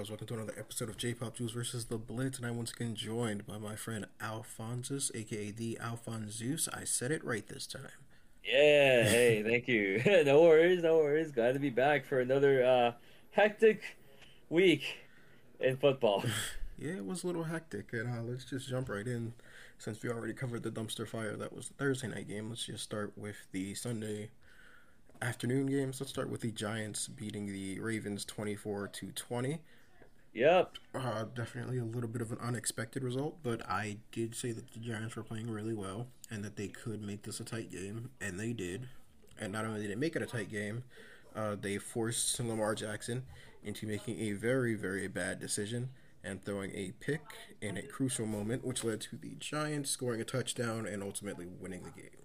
guys? Welcome to another episode of J-Pop Juice versus the Blitz, and I'm once again joined by my friend Alphonsus, aka the Alphonsus. I said it right this time. Yeah, hey, thank you. No worries, no worries. Glad to be back for another hectic week in football. Yeah, it was a little hectic, and let's just jump right in. Since we already covered the dumpster fire that was the Thursday night game, let's just start with the Sunday afternoon games. Let's start with the Giants beating the Ravens 24-20. Yep. Definitely a little bit of an unexpected result, but I did say that the Giants were playing really well and that they could make this a tight game, and they did. And not only did they make it a tight game, they forced Lamar Jackson into making a very, very bad decision and throwing a pick in a crucial moment, which led to the Giants scoring a touchdown and ultimately winning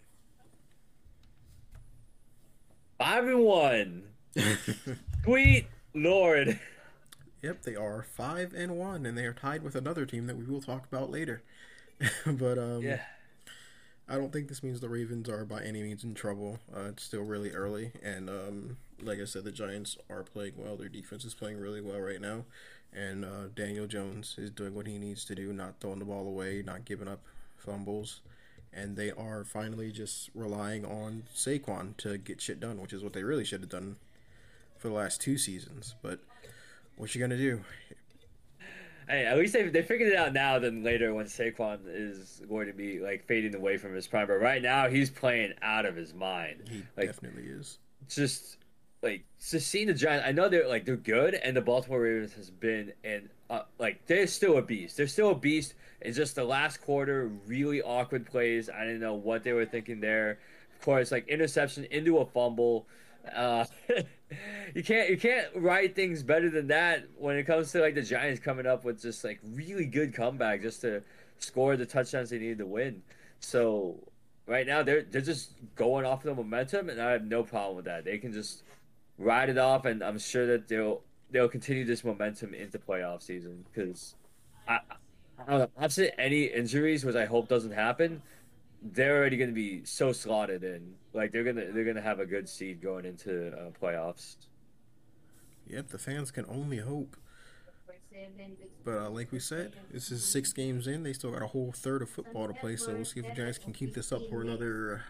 Five and one. the Sweet Lord. game. Yep, they are 5-1, and they are tied with another team that we will talk about later. but Yeah. I don't think this means the Ravens are by any means in trouble. It's still really early, and like I said, the Giants are playing well. Their defense is playing really well right now, and Daniel Jones is doing what he needs to do, not throwing the ball away, not giving up fumbles, and they are finally just relying on Saquon to get shit done, which is what they really should have done for the last 2 seasons. But what you gonna do? Hey, at least they figured it out now than later when Saquon is going to be like fading away from his prime. But right now he's playing out of his mind. He Like definitely is. just just seeing the Giants. I know they're good, and the Baltimore Ravens has been and like they're still a beast. They're still a beast. It's just the last quarter, really awkward plays. I didn't know what they were thinking there. Of course, like interception into a fumble. Uh, you can't write things better than that when it comes to like the Giants coming up with just like really good comeback just to score the touchdowns they needed to win. So right now they're just going off the momentum, and I have no problem with that. They can just ride it off, and I'm sure that they'll continue this momentum into playoff season because I, I don't know, absent any injuries, which I hope doesn't happen, they're already going to be so slotted in. Like they're gonna have a good seed going into playoffs. Yep, the fans can only hope. But like we said, this is 6 games in. They still got a whole third of football to play. So we'll see if the Giants can keep this up for another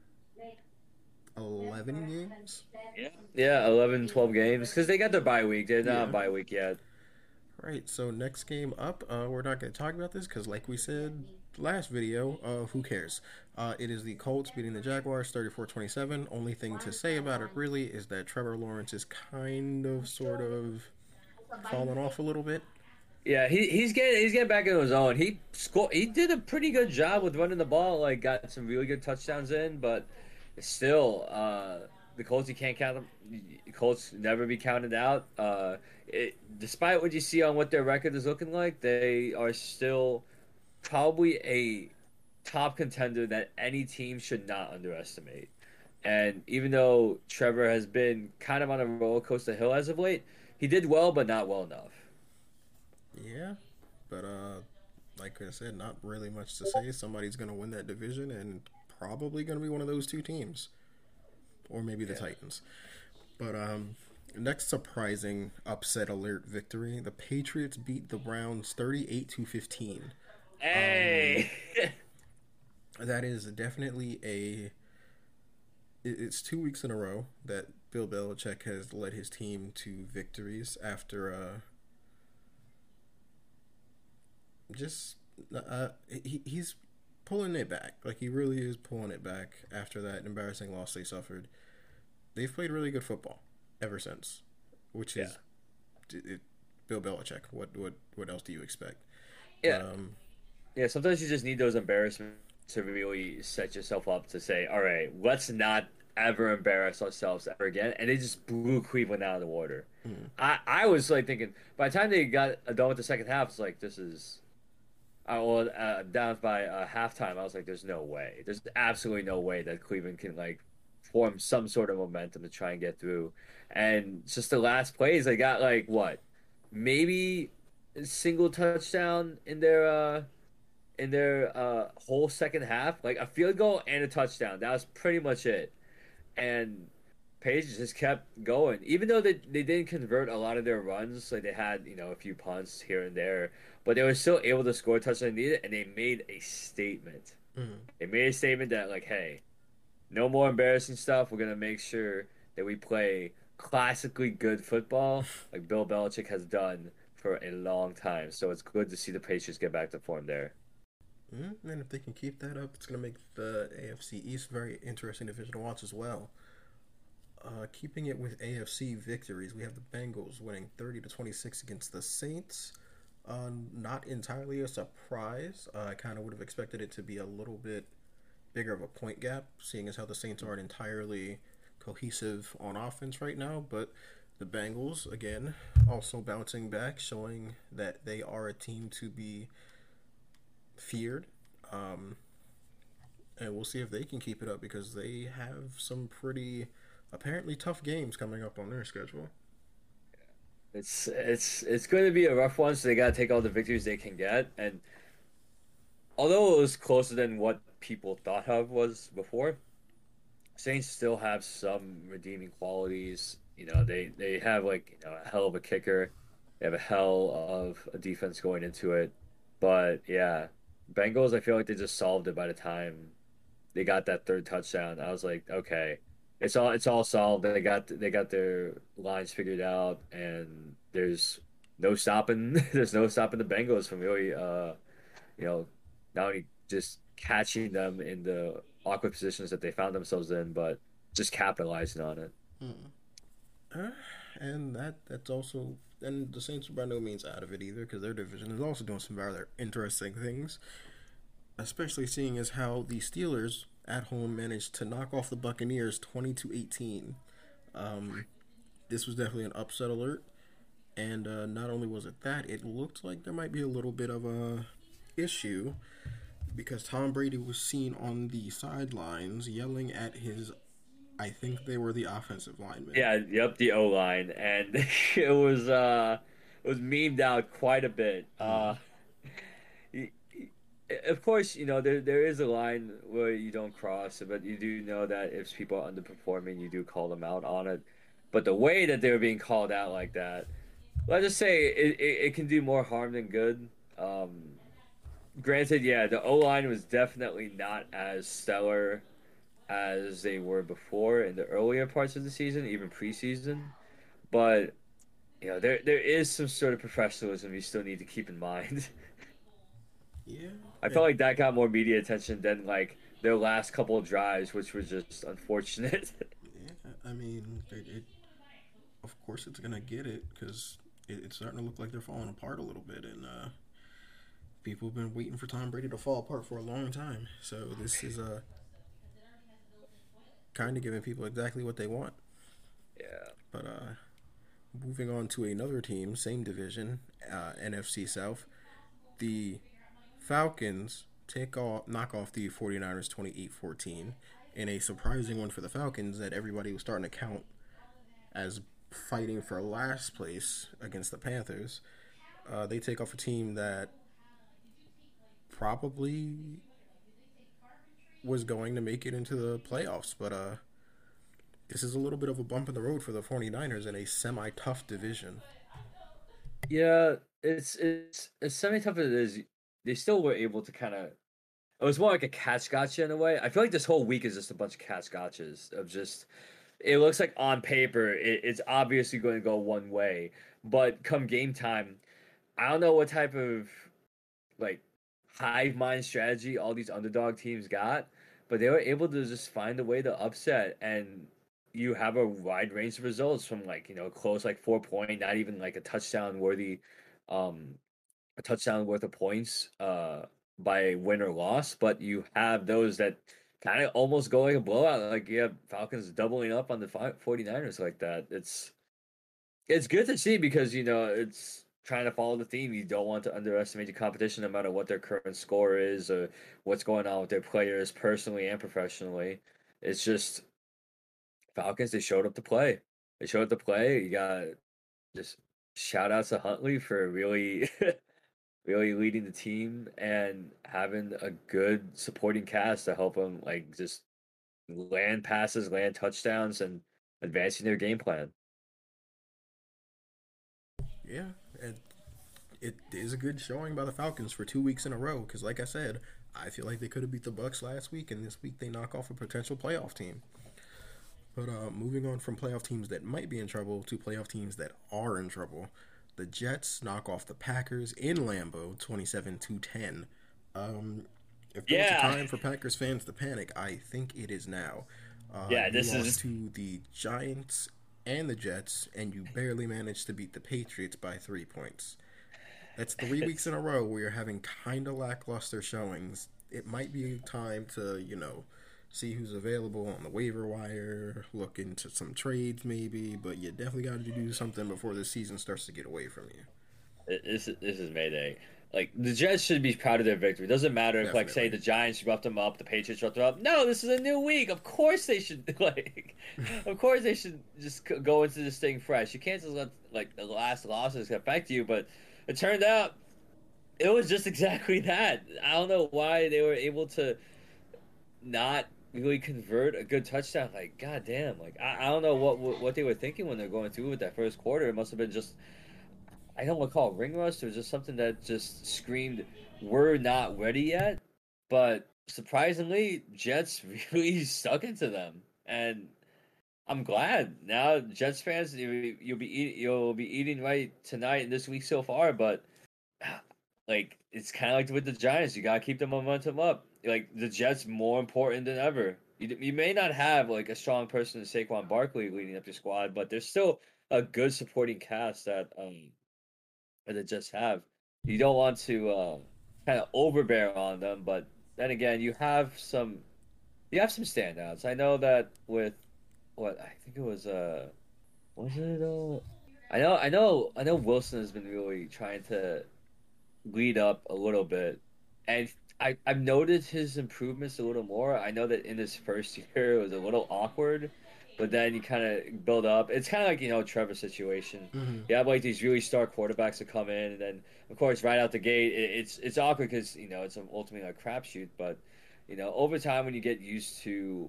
11 games. Yeah, yeah, 11, 12 games because they got their bye week. They're not on Yeah. bye week yet. Right. So next game up, we're not going to talk about this because, like we said last video, who cares? It is the Colts beating the Jaguars 34-27. Only thing to say about it really is that Trevor Lawrence is kind of, sort of falling off a little bit. Yeah, he's getting back into his own. He did a pretty good job with running the ball. Like got some really good touchdowns in, but still, the Colts you can't count them. Colts never be counted out. Despite what you see on what their record is looking like, they are still probably a top contender that any team should not underestimate. And even though Trevor has been kind of on a roller coaster hill as of late, he did well, but not well enough. Yeah. But like I said, not really much to say. Somebody's going to win that division and probably going to be one of those two teams, or maybe the Yeah. Titans. But next surprising upset alert victory: the Patriots beat the Browns 38-15. Um, Hey. that is definitely a. It's 2 weeks in a row that Bill Belichick has led his team to victories after just he's pulling it back. Like he really is pulling it back after that embarrassing loss they suffered. They've played really good football ever since, which Yeah. is it, Bill Belichick. What else do you expect? But Yeah. Yeah. Sometimes you just need those embarrassments to really set yourself up to say, all right, let's not ever embarrass ourselves ever again. And they just blew Cleveland out of the water. mm, I was like thinking by the time they got done with the second half, it's like this is well down by halftime. I was like, there's no way. There's absolutely no way that Cleveland can like form some sort of momentum to try and get through. And just the last plays, they got like what, maybe a single touchdown in their whole second half, like a field goal and a touchdown. That was pretty much it. And Patriots just kept going, even though they didn't convert a lot of their runs. Like they had, a few punts here and there, but they were still able to score a touchdown needed, and they made a statement. Mm. They made a statement that like, hey, no more embarrassing stuff. We're gonna make sure that we play classically good football, like Bill Belichick has done for a long time. So it's good to see the Patriots get back to form there. And if they can keep that up, it's going to make the AFC East very interesting division to watch as well. Keeping it with AFC victories, we have the Bengals winning 30-26 against the Saints. Not entirely a surprise. I kind of would have expected it to be a little bit bigger of a point gap, seeing as how the Saints aren't entirely cohesive on offense right now. But the Bengals, again, also bouncing back, showing that they are a team to be feared. Um, and we'll see if they can keep it up because they have some pretty apparently tough games coming up on their schedule. It's going to be a rough one, so they got to take all the victories they can get. And although it was closer than what people thought of was before, Saints still have some redeeming qualities. They have like a hell of a kicker. They have a hell of a defense going into it. But yeah, Bengals, I feel like they just solved it by the time they got that third touchdown. I was like, okay, it's all solved. They got their lines figured out, and no stopping there's no stopping the Bengals from really you know not only just catching them in the awkward positions that they found themselves in, but just capitalizing on it. Hmm. Uh, and that's also and the Saints are by no means out of it either because their division is also doing some rather interesting things, especially seeing as how the Steelers at home managed to knock off the Buccaneers 20-18. Um, this was definitely an upset alert, and not only was it that, it looked like there might be a little bit of a issue because Tom Brady was seen on the sidelines yelling at his. I think they were the offensive linemen. Yeah, yep, the O line, and it was memed out quite a bit. Mm. Y- y- of course, there is a line where you don't cross, but you do know that if people are underperforming, you do call them out on it. But the way that they were being called out like that, let's just say it can do more harm than good. Granted, yeah, the O line was definitely not as stellar as they were before in the earlier parts of the season, even preseason. But there is some sort of professionalism you still need to keep in mind. Yeah, I felt like that got more media attention than like their last couple of drives, which was just unfortunate. yeah. I mean, of course it's gonna get it because it's starting to look like they're falling apart a little bit, and people have been waiting for Tom Brady to fall apart for a long time. So this is kind of giving people exactly what they want. Yeah. But moving on to another team, same division, NFC South, the Falcons knock off the 49ers 28-14 in a surprising one for the Falcons that everybody was starting to count as fighting for last place against the Panthers. They take off a team that probably was going to make it into the playoffs, but this is a little bit of a bump in the road for the 49ers in a semi-tough division. Yeah, it's semi tough as it is. They still were able to kind of. It was more like a catch gotcha in a way. I feel like this whole week is just a bunch of catch gotchas of just. It looks like on paper it's obviously going to go one way, but come game time, I don't know what type of like hive mind strategy all these underdog teams got, but they were able to just find a way to upset, and you have a wide range of results from like close like 4 point, not even like um a touchdown worth of points by win or loss, but you have those that kind of almost go like a blowout, like you have Falcons doubling up on the 49ers like that. It's good to see because it's trying to follow the theme. You don't want to underestimate the competition, no matter what their current score is or what's going on with their players personally and professionally. It's just Falcons. They showed up to play. They showed up to play. You got just shout outs to Huntley for really, really leading the team and having a good supporting cast to help him like just land passes, land touchdowns, and advancing their game plan. Yeah, and it is a good showing by the Falcons for 2 weeks in a row. Because, like I said, I feel like they could have beat the Bucks last week, and this week they knock off a potential playoff team. But moving on from playoff teams that might be in trouble to playoff teams that are in trouble, the Jets knock off the Packers in Lambeau, 27-10. Um, if there was a Yeah, time for Packers fans to panic, I think it is now. yeah. You This lost is to the Giants and the Jets, and you barely managed to beat the Patriots by 3 points. That's 3 weeks in it's a row where you're having kind of lackluster showings. It might be time to, see who's available on the waiver wire, look into some trades maybe, but you definitely got to do something before the season starts to get away from you. this is Mayday. Like the Jets should be proud of their victory. It doesn't matter if, like, say Definitely. the Giants roughed them up, the Patriots roughed them up. No, this is a new week. Of course they should of course they should just go into this thing fresh. You can't just let like the last losses affect you. But it turned out it was just exactly that. I don't know why they were able to not really convert a good touchdown. Like, goddamn, like I don't know what they were thinking when they're going through with that first quarter. It must have been just I don't want to call it ring rust or just something that just screamed we're not ready yet. But surprisingly, Jets really stuck into them, and I'm glad now. Jets fans, you'll be eating right tonight and this week so far, but like it's kind of like with the Giants. You gotta keep the momentum up. Like the Jets, more important than ever. You may not have like a strong person in Saquon Barkley leading up your squad, but there's still a good supporting cast that the Jets have. You don't want to kind of overbear on them, but then again, you have some standouts. I know that with what I think it was it I know Wilson has been really trying to lead up a little bit, and I've noticed his improvements a little more. I know that in his first year it was a little awkward, but then you kind of build up. It's kind of like Trevor's situation. Mm-hmm. You have like these really star quarterbacks that come in, and then of course right out the gate it's awkward because it's ultimately a crapshoot. But over time when you get used to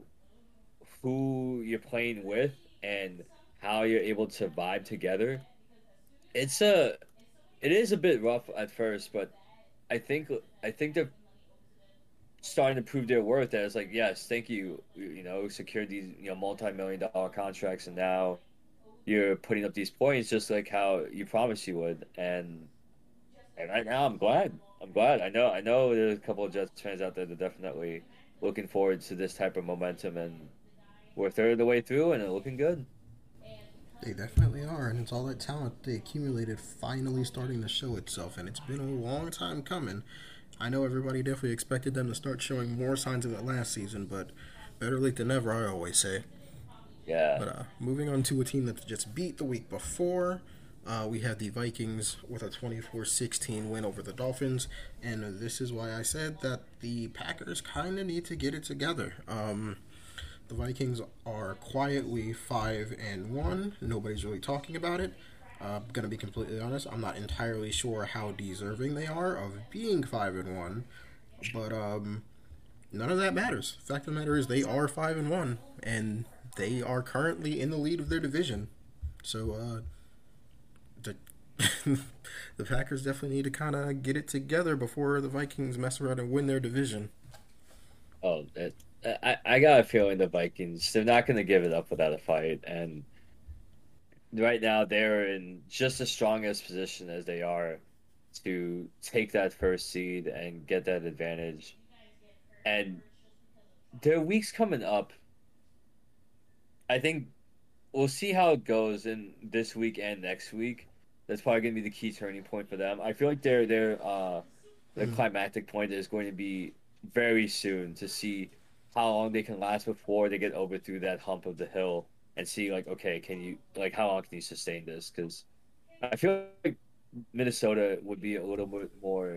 who you're playing with and how you're able to vibe together, it's a it is a bit rough at first, but I think I think they're starting to prove their worth. That it's like, yes, thank you. Secured these multi-million-dollar contracts, and now you're putting up these points just like how you promised you would. And right now, I'm glad. I'm glad. I know there's a couple of Jets fans out there that are definitely looking forward to this type of momentum, and we're a third of the way through, and it's looking good. They definitely are, and it's all that talent they accumulated finally starting to show itself, and it's been a long time coming. I know everybody definitely expected them to start showing more signs of it last season, but better late than never, I always say. Yeah. But moving on to a team that just beat the week before, we had the Vikings with a 24-16 win over the Dolphins, and this is why I said that the Packers kind of need to get it together. The Vikings are quietly 5-1. Nobody's really talking about it. Gonna be completely honest, I'm not entirely sure how deserving they are of being 5-1, but none of that matters. Fact of the matter is, they are 5-1, and they are currently in the lead of their division. So the the Packers definitely need to kind of get it together before the Vikings mess around and win their division. Oh, I got a feeling the Vikings they're not going to give it up without a fight, and right now they're in just the strongest position as they are to take that first seed and get that advantage. And their weeks coming up, I think we'll see how it goes in this week and next week. That's probably going to be the key turning point for them. I feel like their Mm. climactic point is going to be very soon to see how long they can last before they get over through that hump of the hill and see like okay, can you like how long can you sustain this? Because I feel like Minnesota would be a little bit more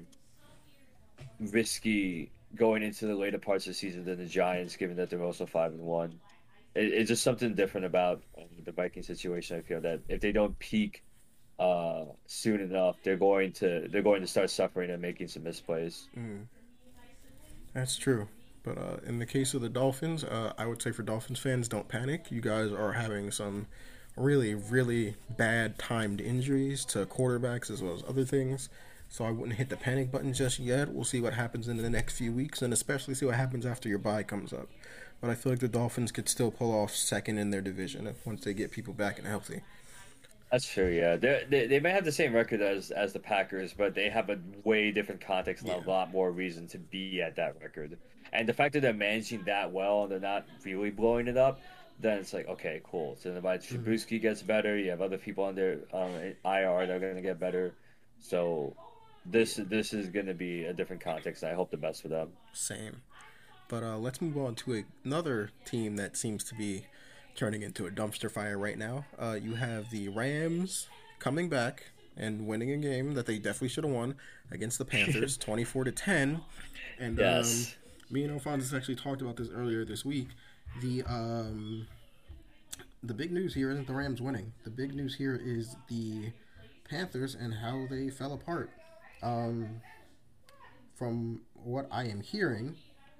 risky going into the later parts of the season than the Giants, given that they're also 5-1. It's just something different about the Viking situation. I feel that if they don't peak soon enough, they're going to start suffering and making some misplays. Mm. That's true. But in the case of the Dolphins, I would say for Dolphins fans, don't panic. You guys are having some really, really bad timed injuries to quarterbacks as well as other things. So I wouldn't hit the panic button just yet. We'll see what happens in the next few weeks, and especially see what happens after your bye comes up. But I feel like the Dolphins could still pull off second in their division once they get people back and healthy. That's true. Yeah, they may have the same record as the Packers, but they have a way different context and Yeah. a lot more reason to be at that record. And the fact that they're managing that well and they're not really blowing it up, then it's like okay, cool. So then by Mm-hmm. Trubisky gets better, you have other people on their IR that are going to get better. So Yeah. this is going to be a different context. I hope the best for them. Same. But let's move on to another team that seems to be turning into a dumpster fire right now. You have the Rams coming back and winning a game that they definitely should have won against the Panthers, 24-10. And Yes. me and Alphonsus actually talked about this earlier this week. The um, the big news here isn't the Rams winning. The big news here is the Panthers and how they fell apart. Um, from what I am hearing,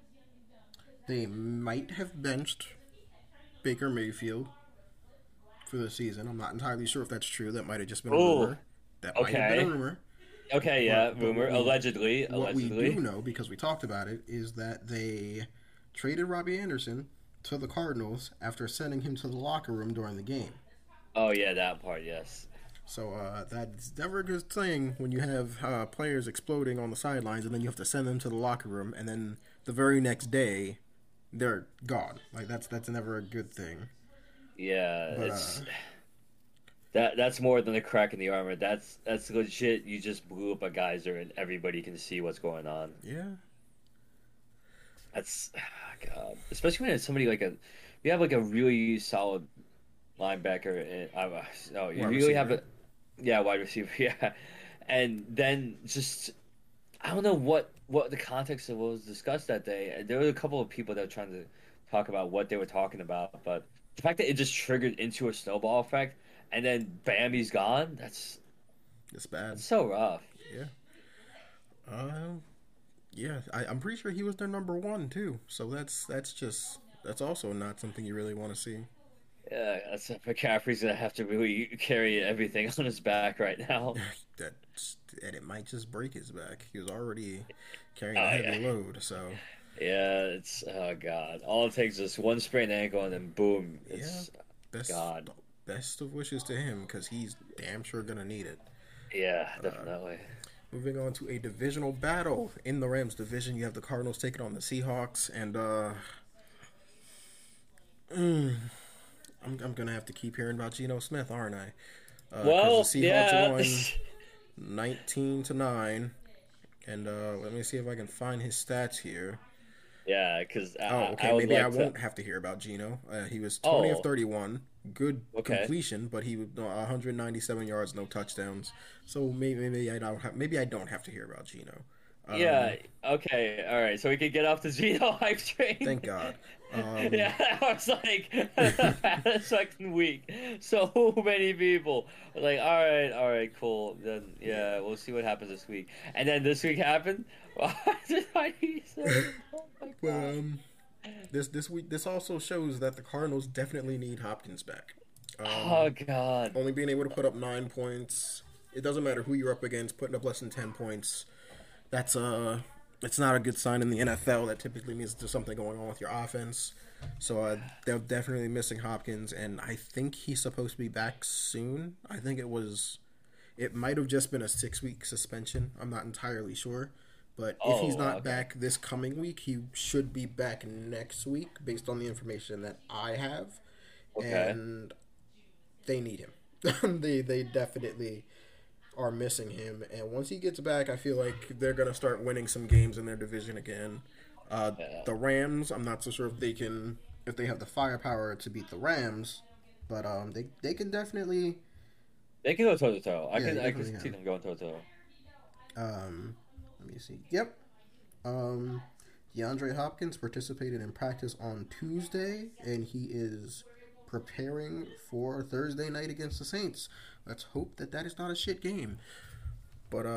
they might have benched Baker Mayfield for the season. I'm not entirely sure if that's true. That might have just been a Oh, rumor. That might have been a okay. rumor. Okay, yeah, But rumor. Allegedly. what we do Allegedly. know, because we talked about it, is that they traded Robbie Anderson to the Cardinals after sending him to the locker room during the game. Oh yeah, that part, yes. So that's never a good thing when you have players exploding on the sidelines and then you have to send them to the locker room and then the very next day they're gone. Like that's never a good thing. Yeah, But it's that's more than a crack in the armor. That's legit. You just blew up a geyser and everybody can see what's going on. yeah, That's God, especially when it's somebody like a you have like a really solid linebacker and no, you wide really have receiver. a yeah wide receiver yeah, and then just I don't know what the context of what was discussed that day. There were a couple of people that were trying to talk about what they were talking about, but the fact that it just triggered into a snowball effect and then bam, he's gone. It's bad. That's so rough. Yeah. Um. Yeah. I'm pretty sure he was their number one too. So that's also not something you really want to see. Yeah, that's McCaffrey's gonna have to really carry everything on his back right now. That and it might just break his back. He was already carrying a Oh heavy yeah, load. So yeah. It's oh god. All it takes is one sprained ankle and then boom. yeah, It's best God. best of wishes to him because he's damn sure gonna need it. Yeah, definitely. Moving on to a divisional battle in the Rams division, you have the Cardinals taking on the Seahawks, and I'm gonna have to keep hearing about Geno Smith, aren't I? Because Well, the Seahawks yeah, won 19-9, and let me see if I can find his stats here. yeah. Because Oh, I okay. would Maybe I like to. won't have to hear about Geno. He was 20 of Oh, 31. Good okay. completion, but he was 197 yards, no touchdowns. So maybe I don't have to hear about Geno. Yeah. Um, Okay. All right. So we can get off the Geno hype train. thank God. Yeah, I was like, the second week, so many people were like, all right, cool. Then Yeah. yeah, we'll see what happens this week. And then this week happened. He said, oh my But god. this week this also shows that the Cardinals definitely need Hopkins back. Oh god. Only being able to put up 9 points. It doesn't matter who you're up against. Putting up less than 10 points. That's it's not a good sign in the NFL. That typically means there's something going on with your offense. So they're definitely missing Hopkins, and I think he's supposed to be back soon. I think it might have just been a 6 week suspension. I'm not entirely sure. But if he's Oh, not okay. back this coming week, he should be back next week based on the information that I have. Okay. And they need him. They definitely are missing him. And once he gets back, I feel like they're gonna start winning some games in their division again. Yeah. The Rams, I'm not so sure if they have the firepower to beat the Rams, but they can definitely They can go toe to toe. yeah they I can definitely see can. them going toe to toe. Let me see. Yep. Um, DeAndre Hopkins participated in practice on Tuesday, and he is preparing for Thursday night against the Saints. Let's hope that is not a shit game. But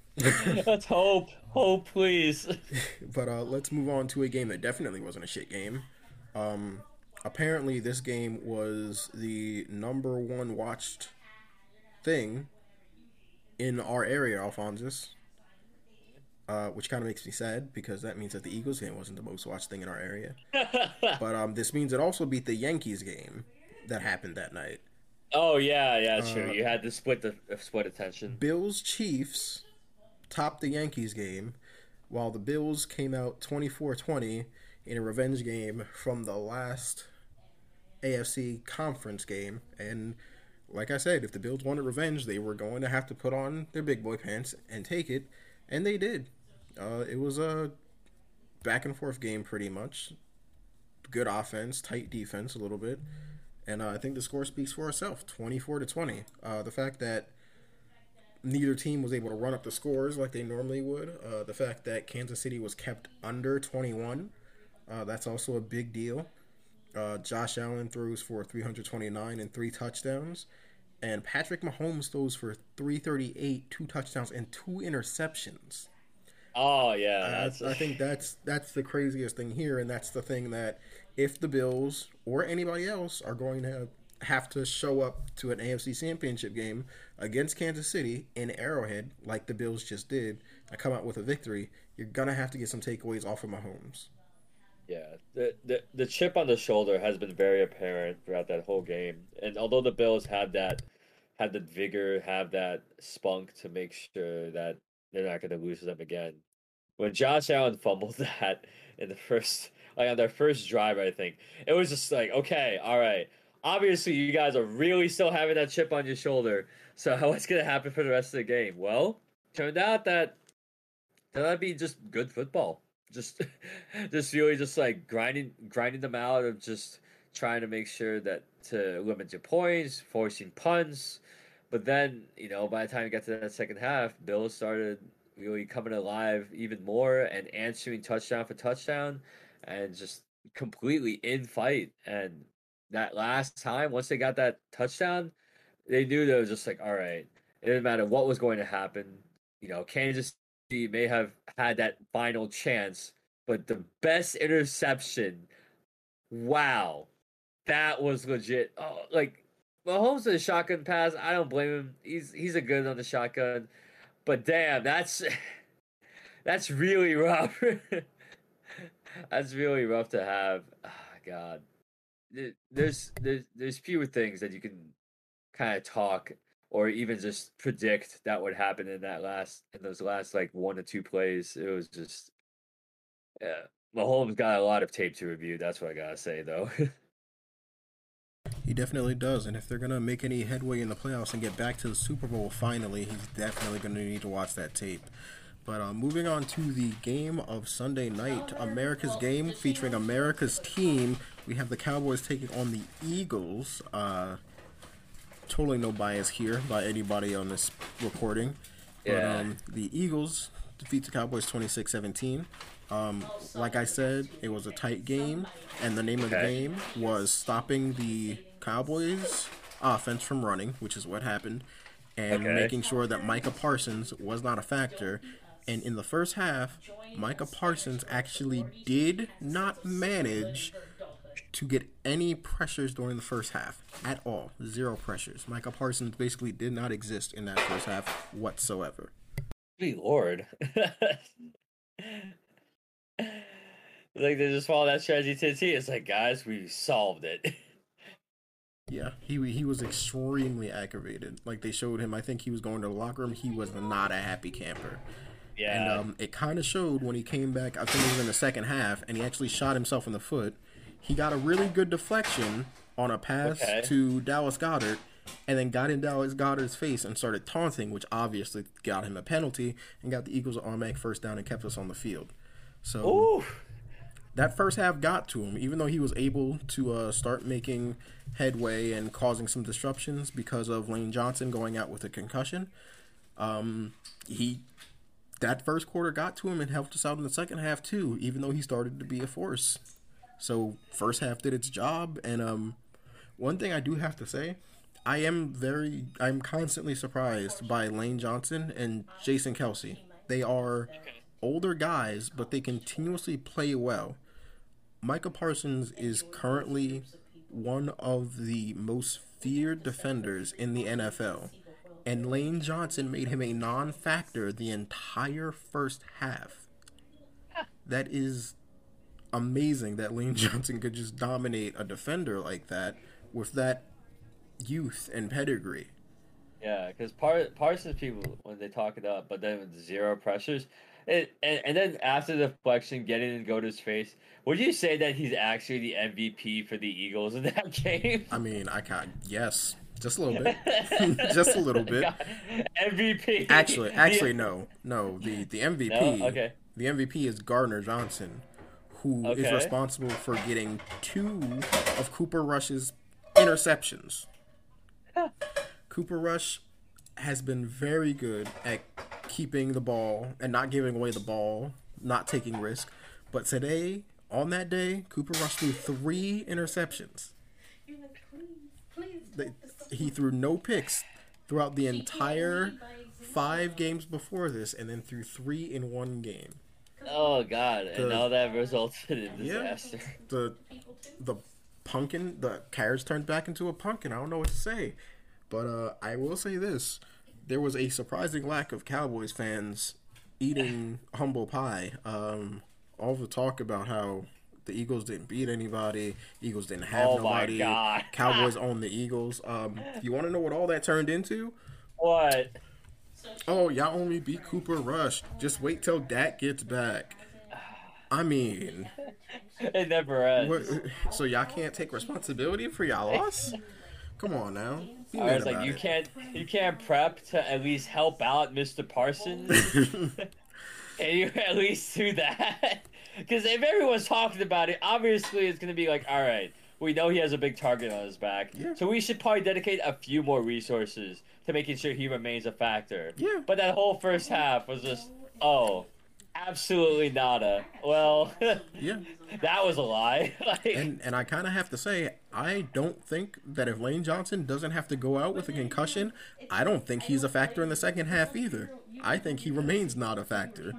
Let's hope. Hope, please. But let's move on to a game that definitely wasn't a shit game. Um, Apparently, this game was the number one watched thing in our area, Alphonsus. Which kind of makes me sad because that means that the Eagles game wasn't the most watched thing in our area. But this means it also beat the Yankees game that happened that night. Oh yeah, yeah, true. Uh, You had to split the split attention. Bills Chiefs topped the Yankees game, while the Bills came out 24-20 in a revenge game from the last AFC conference game. And like I said, if the Bills wanted revenge, they were going to have to put on their big boy pants and take it, and they did. It was a back and forth game pretty much. Good offense, tight defense a little bit, and I think the score speaks for itself. 24-20. The fact that neither team was able to run up the scores like they normally would. The fact that Kansas City was kept under 21. That's also a big deal. Josh Allen throws for 329 and three touchdowns. And Patrick Mahomes throws for 338, two touchdowns, and two interceptions. Oh yeah, that's I think that's the craziest thing here, and that's the thing that if the Bills or anybody else are going to have to show up to an AFC Championship game against Kansas City in Arrowhead, like the Bills just did, and come out with a victory, you're gonna have to get some takeaways off of Mahomes. yeah. The chip on the shoulder has been very apparent throughout that whole game. And although the Bills have the vigor, have that spunk to make sure that they're not going to lose them again. When Josh Allen fumbled that in the first, like on their first drive, I think it was just like, okay, all right. Obviously, you guys are really still having that chip on your shoulder. So what's going to happen for the rest of the game? Well, turned out that that'd be just good football. Just, just really just like grinding them out of just trying to make sure that to limit your points, forcing punts. But then, by the time you get to that second half, Bills started really coming alive even more and answering touchdown for touchdown and just completely in fight. And that last time, once they got that touchdown, they knew that it was just like, all right, it didn't matter what was going to happen. Kansas City may have had that final chance, but the best interception, wow, that was legit. Oh, like Mahomes in a shotgun pass, I don't blame him. He's a good on the shotgun, but damn, that's really rough. That's really rough to have. Oh, God, there's fewer things that you can kind of talk or even just predict that would happen in those last like 1 to 2 plays. It was just yeah. Mahomes got a lot of tape to review. That's what I gotta say though. He definitely does, and if they're gonna make any headway in the playoffs and get back to the Super Bowl finally, he's definitely gonna need to watch that tape. But moving on to the game of Sunday night, America's game featuring America's team. We have the Cowboys taking on the Eagles. Totally no bias here by anybody on this recording. But Yeah. the Eagles defeat the Cowboys 26-17. Like I said, it was a tight game, and the name of the Okay. game was stopping the Cowboys offense from running, which is what happened, and Okay. making sure that Micah Parsons was not a factor. And in the first half, Micah Parsons actually did not manage to get any pressures during the first half at all. Zero pressures. Micah Parsons basically did not exist in that first half whatsoever. Good Lord. Like they just follow that strategy to the T. It's like, guys, we solved it. Yeah, he was extremely aggravated. Like they showed him, I think he was going to the locker room. He was not a happy camper, and Yeah. it kind of showed when he came back. I think it was in the second half, and he actually shot himself in the foot. He got a really good deflection on a pass Okay. to Dallas Goddard, and then got in Dallas Goddard's face and started taunting, which obviously got him a penalty and got the Eagles an automatic first down and kept us on the field. So Ooh. that first half got to him, even though he was able to start making headway and causing some disruptions because of Lane Johnson going out with a concussion. He that first quarter got to him and helped us out in the second half too, even though he started to be a force. So first half did its job, and one thing I do have to say, I'm constantly surprised by Lane Johnson and Jason Kelsey. They are Okay. older guys, but they continuously play well. Micah Parsons is currently one of the most feared defenders in the NFL, and Lane Johnson made him a non factor the entire first half. That is amazing that Lane Johnson could just dominate a defender like that with that youth and pedigree. Yeah, because Parsons people when they talk it up, but then with zero pressures, and then after the flexion, getting and go to his face. Would you say that he's actually the MVP for the Eagles in that game? I mean, I can't. Yes, just a little bit, just a little bit. God, MVP. Actually, no, no. The No. MVP, Okay. the MVP is Gardner Johnson, who is Okay. responsible for getting two of Cooper Rush's interceptions. Cooper Rush has been very good at keeping the ball and not giving away the ball, not taking risk. But today, on that day, Cooper Rush threw three interceptions. They, he threw no picks throughout the entire 5 games before this, and then threw three in one game. Oh God! The- And now that resulted in Yeah. disaster. The the the carriage turned back into a pumpkin. I don't know what to say, but I will say this: there was a surprising lack of Cowboys fans eating humble pie. All the talk about how the Eagles didn't beat anybody, Eagles didn't have Oh my nobody, God! Cowboys own the Eagles. You want to know what all that turned into? What? Oh, y'all only beat Cooper Rush. Just wait till Dak gets back. I mean, It never ends. what, so y'all can't take responsibility for y'all loss? Come on now. Be I mad was like, about you can't prep to at least help out Mr. Parsons. it. Can you at least do that? Because if everyone's talking about it, obviously it's gonna be like, all right, we know he has a big target on his back, Yeah. so we should probably dedicate a few more resources to making sure he remains a factor. Yeah. But that whole first half was just, oh, absolutely nada. Well, Yeah. that was a lie. Like, And I kind of have to say, I don't think that if Lane Johnson doesn't have to go out with a concussion, I don't think he's a factor in the second half either. I think he remains not a factor.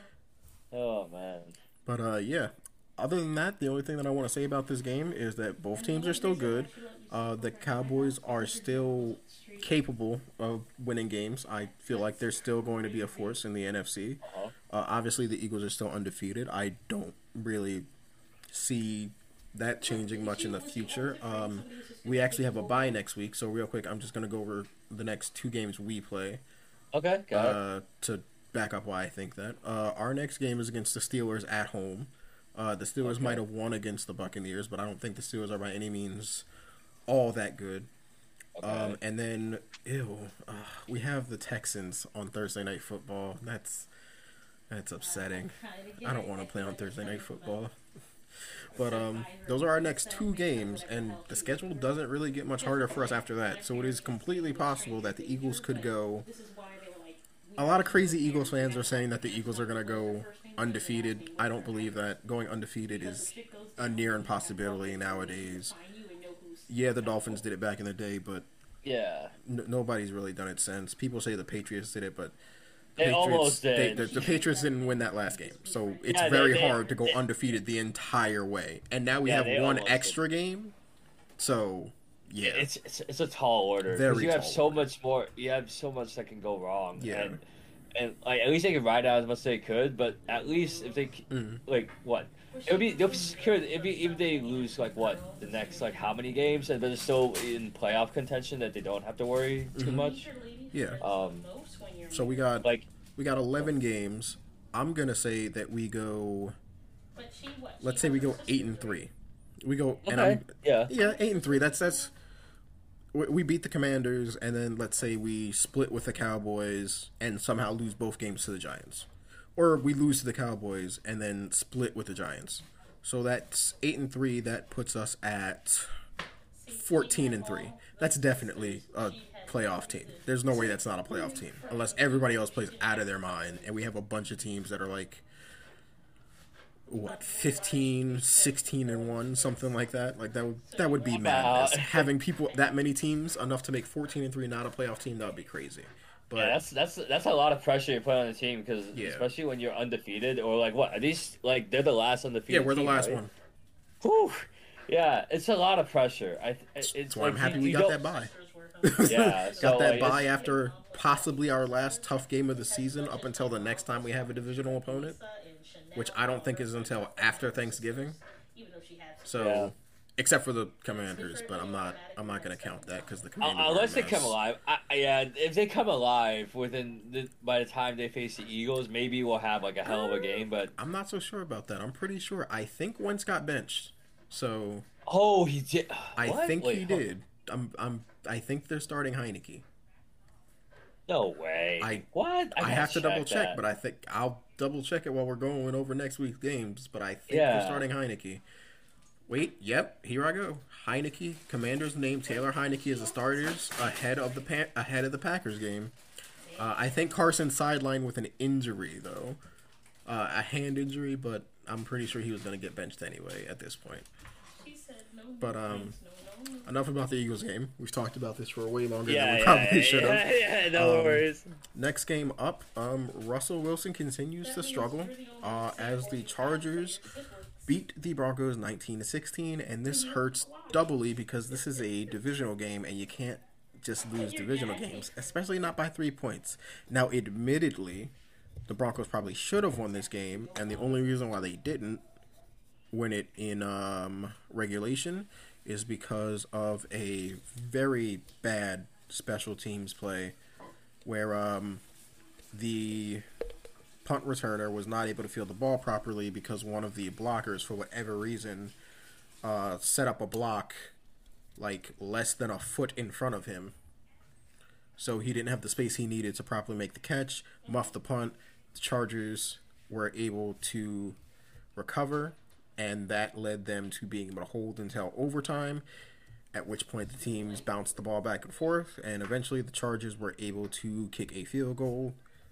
oh man. But yeah, other than that, the only thing that I want to say about this game is that both teams are still good. The Cowboys are still capable of winning games. I feel like they're still going to be a force in the NFC. Uh-huh. Obviously, the Eagles are still undefeated. I don't really see that changing much in the future. We actually have a bye next week, so real quick, I'm just going to go over the next 2 games we play Okay, got it. to back up why I think that. Our next game is against the Steelers at home. The Steelers Okay. might have won against the Buccaneers, but I don't think the Steelers are by any means all that good. Okay. And then, we have the Texans on Thursday Night Football. That's upsetting. I don't want to play on Thursday Night Football. But those are our next 2 games, and the schedule doesn't really get much harder for us after that. So it is completely possible that the Eagles could go. A lot of crazy Eagles fans are saying that the Eagles are going to go undefeated. I don't believe that. Going undefeated is a near impossibility nowadays. Yeah, the Dolphins did it back in the day, but Yeah. nobody's really done it since. People say the Patriots did it, but They almost did. The Patriots didn't win that last game, so it's Yeah, very they- hard to go undefeated the entire way. And now we Yeah, have they one almost extra game, so yeah, It's a tall order because Very you have tall so order. much more. You have so much that can go wrong. Yeah. And like at least they can ride out as much as they could. But at least if they like what it would be, they'll be secure. It'd be even if they lose like what the next like how many games, and but they're still in playoff contention that they don't have to worry too much. yeah. So we got Like 11 games. I'm gonna say that we go. Let's say we go 8-3. We go and okay, I'm yeah, yeah 8-3. That's we beat the Commanders, and then let's say we split with the Cowboys and somehow lose both games to the Giants, or we lose to the Cowboys and then split with the Giants. So that's 8-3. That puts us at 14-3. That's definitely a playoff team. There's no way that's not a playoff team unless everybody else plays out of their mind, and we have a bunch of teams that are like what 15, 16 and 1, something like that. Like that would be Uh, madness. Having people that many teams enough to make 14 and 3 not a playoff team, that would be crazy. yeah, But that's a lot of pressure you put on the team because yeah. especially when you're undefeated or like what, at least like they're the last Yeah, undefeated we're the team, last right? one. Whew. Yeah, it's a lot of pressure. That's It's why I'm like happy we you got don't. that bye. Yeah, Got so that like bye it's after possibly our last tough game of the season up until the next time we have a divisional opponent, which I don't think is until after Thanksgiving. yeah. So, except for the Commanders, but I'm not gonna count that because the Commanders are a Unless they come mess. alive, yeah. If they come alive by the time they face the Eagles, maybe we'll have like a hell of a game. But I'm not so sure about that. I'm pretty sure. I think Wentz got benched, so oh, he did. I What? think he Wait, did. I think they're starting Heineke. no way. I What? I I gotta have to double check check, that. but I think I'll double check it while we're going over next week's games. But I think they're Yeah. starting Heineke. Wait, yep, here I go. Heineke, Commanders name Taylor Heineke as the starters ahead of the Packers game. I think Carson sidelined with an injury though, a hand injury, but I'm pretty sure he was going to get benched anyway at this point. But enough about the Eagles game. We've talked about this for way longer than Yeah, we yeah, probably should have. yeah. No worries. Next game up, Russell Wilson continues to struggle as the Chargers beat the Broncos 19-16, and this hurts doubly because this is a divisional game, and you can't just lose divisional games, especially not by 3 points. Now, admittedly, the Broncos probably should have won this game, and the only reason why they didn't win it in regulation is because of a very bad special teams play where the punt returner was not able to field the ball properly because one of the blockers, for whatever reason, set up a block like less than a foot in front of him. So he didn't have the space he needed to properly make the catch, muff the punt. The Chargers were able to recover, and that led them to being able to hold until overtime, at which point the teams bounced the ball back and forth, and eventually the Chargers were able to kick a field goal.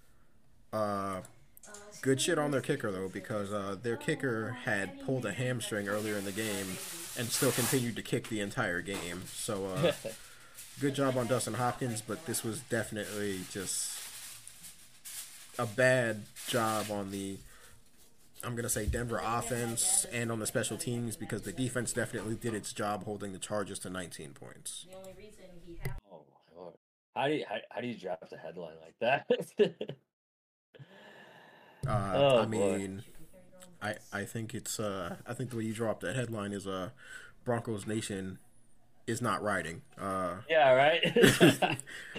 Good shit on their kicker, though, because their kicker had pulled a hamstring earlier in the game and still continued to kick the entire game. So, good job on Dustin Hopkins, but this was definitely just a bad job on the, I'm going to say, Denver offense and on the special teams because the defense definitely did its job holding the Chargers to 19 points. Oh my lord. How do you draft a headline like that? I Oh boy. mean, I think it's I think the way you draw up that headline is Broncos Nation is not riding. Yeah, right.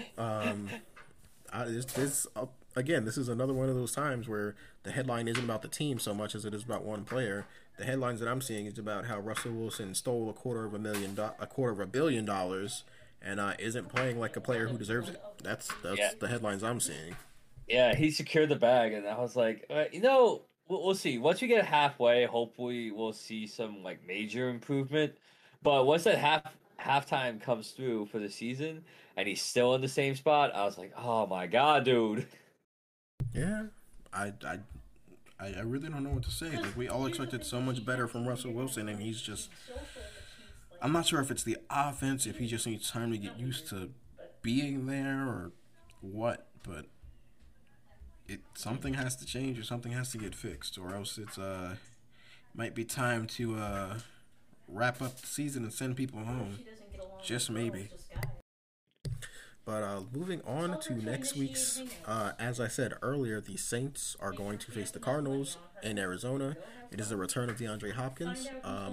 Again, this is another one of those times where the headline isn't about the team so much as it is about one player. The headlines that I'm seeing is about how Russell Wilson stole $250 million, and isn't playing like a player who deserves it. That's Yeah, the headlines I'm seeing. yeah. He secured the bag, and I was like, we'll see. Once we get halfway, hopefully we'll see some like major improvement. But once that halftime comes through for the season, and he's still in the same spot, I was like, oh my god, dude. Yeah, I, I, I really don't know what to say. Like we all expected so much better from Russell Wilson, and he's just. I'm not sure if it's the offense, if he just needs time to get used to being there, or what. But something has to change, or something has to get fixed, or else it's might be time to wrap up the season and send people home. Just maybe. But moving on to next week's, as I said earlier, the Saints are going to face the Cardinals in Arizona. It is the return of DeAndre Hopkins.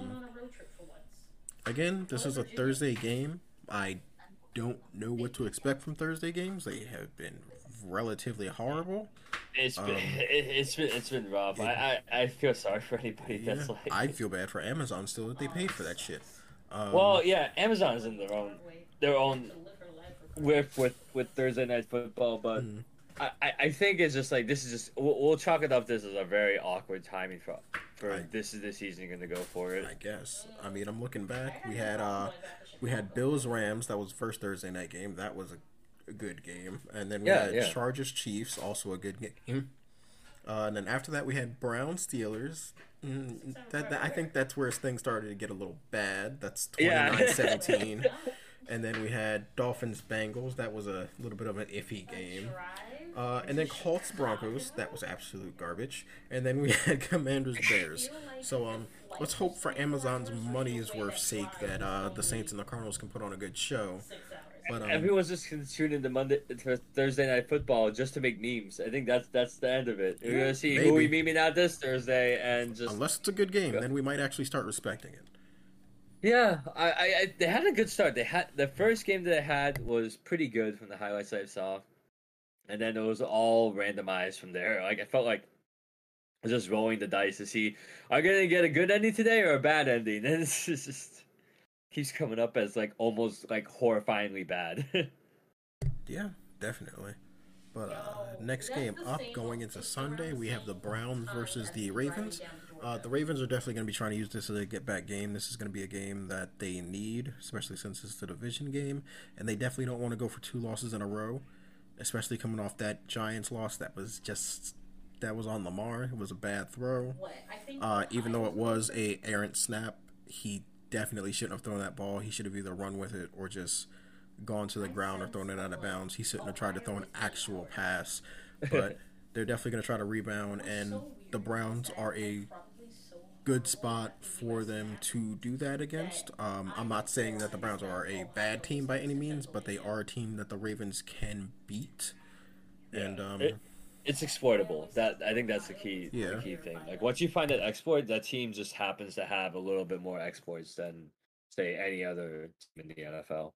Again, this is a Thursday game. I don't know what to expect from Thursday games. They have been relatively horrible. It's been rough. It, I feel sorry for anybody yeah, that's I like. feel bad for Amazon still that they paid for that shit. Well, yeah, Amazon is in their own with Thursday night football, but Mm, I think it's just like this is just we'll chalk it up. This is a very awkward timing for I this is the season you're gonna go for it. I guess. I mean, I'm looking back. We had Bills Rams. That was the first Thursday night game. That was a good game. And then we Yeah, had yeah. Chargers Chiefs, also a good game. And then after that, we had Brown Steelers. I think that's where things started to get a little bad. That's Yeah. 29-17. And then we had Dolphins Bengals. That was a little bit of an iffy game. And then Colts Broncos. That was absolute garbage. And then we had Commanders Bears. So let's hope for Amazon's money's worth sake that the Saints and the Cardinals can put on a good show. But Everyone's just gonna tune into Thursday Night Football just to make memes. I think that's the end of it. We're gonna see who we memeing out this Thursday, and just unless it's a good game, then we might actually start respecting it. yeah, they had a good start. They had the first game that they had was pretty good from the highlights I saw, and then it was all randomized from there. Like I felt like I was just rolling the dice to see are we gonna get a good ending today or a bad ending, and it's just keeps coming up as like almost like horrifyingly bad. Yeah, definitely. But next game up, going into Sunday, we have the Browns versus the Ravens. The Ravens are definitely going to be trying to use this as a get-back game. This is going to be a game that they need, especially since it's the division game, and they definitely don't want to go for 2 losses in a row, especially coming off that Giants loss that was on Lamar. It was a bad throw. Even though it was a errant snap, he definitely shouldn't have thrown that ball. He should have either run with it or just gone to the ground or thrown it out of bounds. He shouldn't have tried to throw an actual pass. But they're definitely going to try to rebound, and the Browns are a good spot for them to do that against. I'm not saying that the Browns are a bad team by any means, but they are a team that the Ravens can beat. And it's exploitable. That I think that's the key. Yeah. The key thing. Like once you find that exploit, that team just happens to have a little bit more exploits than say any other team in the NFL.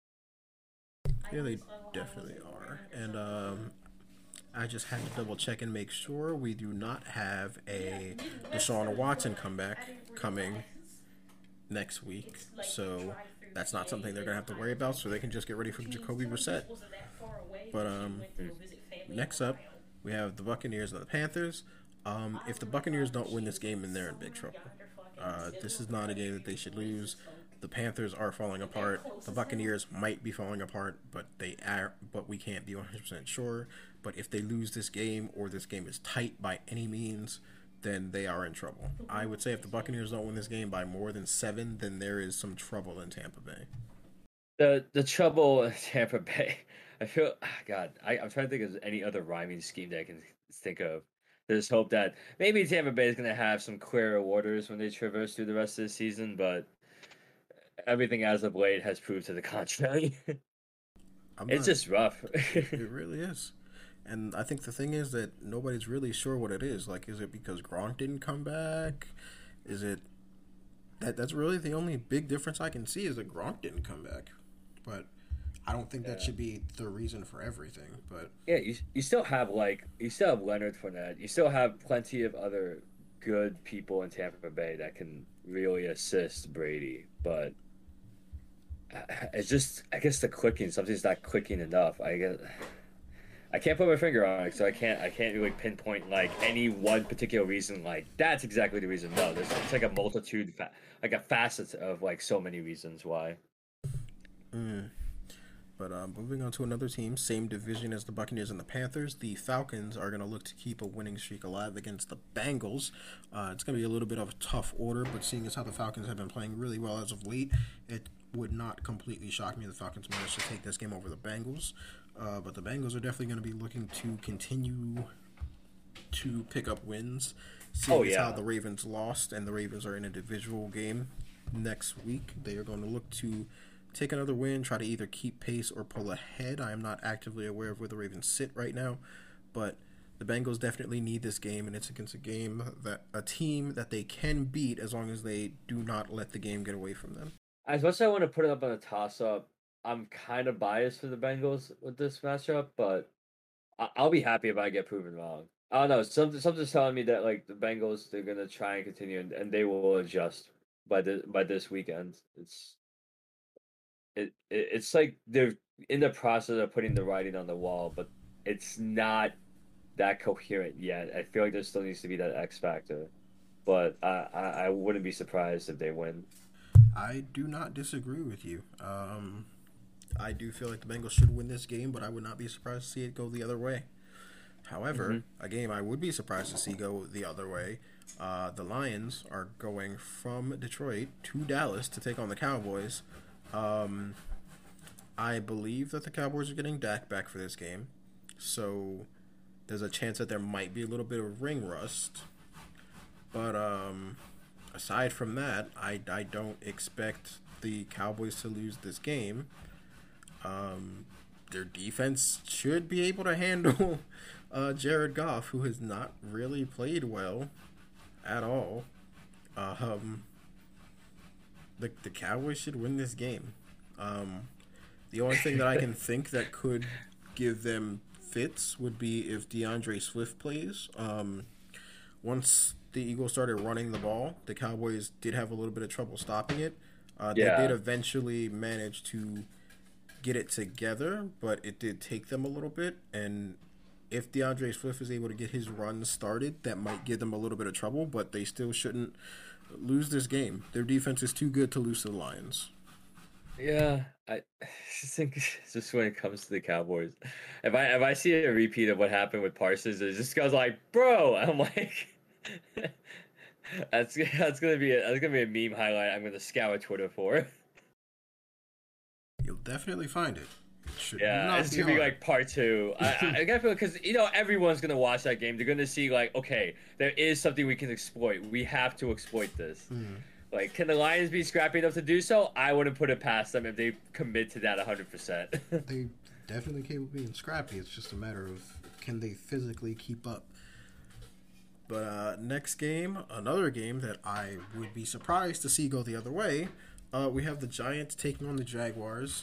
Yeah, they definitely are. And I just had to double check and make sure we do not have a Deshaun Watson comeback coming next week. So that's not something they're going to have to worry about, so they can just get ready for Jacoby Brissett. But next up, we have the Buccaneers and the Panthers. If the Buccaneers don't win this game, then they're in big trouble. This is not a game that they should lose. The Panthers are falling apart. The Buccaneers might be falling apart, but we can't be 100% sure. But if they lose this game or this game is tight by any means, then they are in trouble. I would say if the Buccaneers don't win this game by more than 7, then there is some trouble in Tampa Bay. The trouble in Tampa Bay. I feel God. I'm trying to think of any other rhyming scheme that I can think of. There's hope that maybe Tampa Bay is going to have some clearer waters when they traverse through the rest of the season, but everything as of late has proved to the contrary. It's just rough. It really is. And I think the thing is that nobody's really sure what it is. Like, is it because Gronk didn't come back? Is it that's really the only big difference I can see is that Gronk didn't come back. But I don't think that should be the reason for everything. But yeah, you still have Leonard Fournette. You still have plenty of other good people in Tampa Bay that can really assist Brady. But it's just I guess something's not clicking enough. I can't put my finger on it, so I can't really pinpoint like any one particular reason. Like that's exactly the reason. No, it's like a multitude, like a facet of like so many reasons why. But moving on to another team, same division as the Buccaneers and the Panthers, the Falcons are going to look to keep a winning streak alive against the Bengals. It's going to be a little bit of a tough order, but seeing as how the Falcons have been playing really well as of late, it would not completely shock me if the Falcons managed to take this game over the Bengals. But the Bengals are definitely going to be looking to continue to pick up wins. Seeing as how the Ravens lost, and the Ravens are in a divisional game next week, they are going to look to take another win, try to either keep pace or pull ahead. I am not actively aware of where the Ravens sit right now, but the Bengals definitely need this game, and it's against a team that they can beat as long as they do not let the game get away from them. As much as I want to put it up on a toss-up, I'm kind of biased for the Bengals with this matchup, but I'll be happy if I get proven wrong. I don't know. Something's telling me that like the Bengals, they're gonna try and continue, and they will adjust by this weekend. It's like they're in the process of putting the writing on the wall, but it's not that coherent yet. I feel like there still needs to be that X factor, but I wouldn't be surprised if they win. I do not disagree with you. I do feel like the Bengals should win this game, but I would not be surprised to see it go the other way. However, Hmm. a game I would be surprised to see go the other way. The Lions are going from Detroit to Dallas to take on the Cowboys. Um, I believe that the Cowboys are getting Dak back for this game, so there's a chance that there might be a little bit of ring rust. But aside from that, I don't expect the Cowboys to lose this game. Their defense should be able to handle Jared Goff, who has not really played well at all. Um, the Cowboys should win this game. Um, the only thing that I can think that could give them fits would be if DeAndre Swift plays. Once the Eagles started running the ball, the Cowboys did have a little bit of trouble stopping it. They did Yeah. eventually manage to get it together, but it did take them a little bit. And if DeAndre Swift is able to get his run started, that might give them a little bit of trouble, but they still shouldn't lose this game. Their defense is too good to lose to the Lions. Yeah, I just think just when it comes to the Cowboys, if I see a repeat of what happened with Parsons, it just goes like, bro, I'm like, that's gonna be a meme highlight. I'm gonna scour Twitter for. You'll definitely find it. It should Yeah, not it's be gonna be hard. like part two. I gotta feel because everyone's gonna watch that game. They're gonna see like, okay, there is something we can exploit. We have to exploit this. Like, can the Lions be scrappy enough to do so? I wouldn't put it past them if they commit to that 100%. They definitely capable of being scrappy. It's just a matter of can they physically keep up. But next game, another game that I would be surprised to see go the other way. We have the Giants taking on the Jaguars.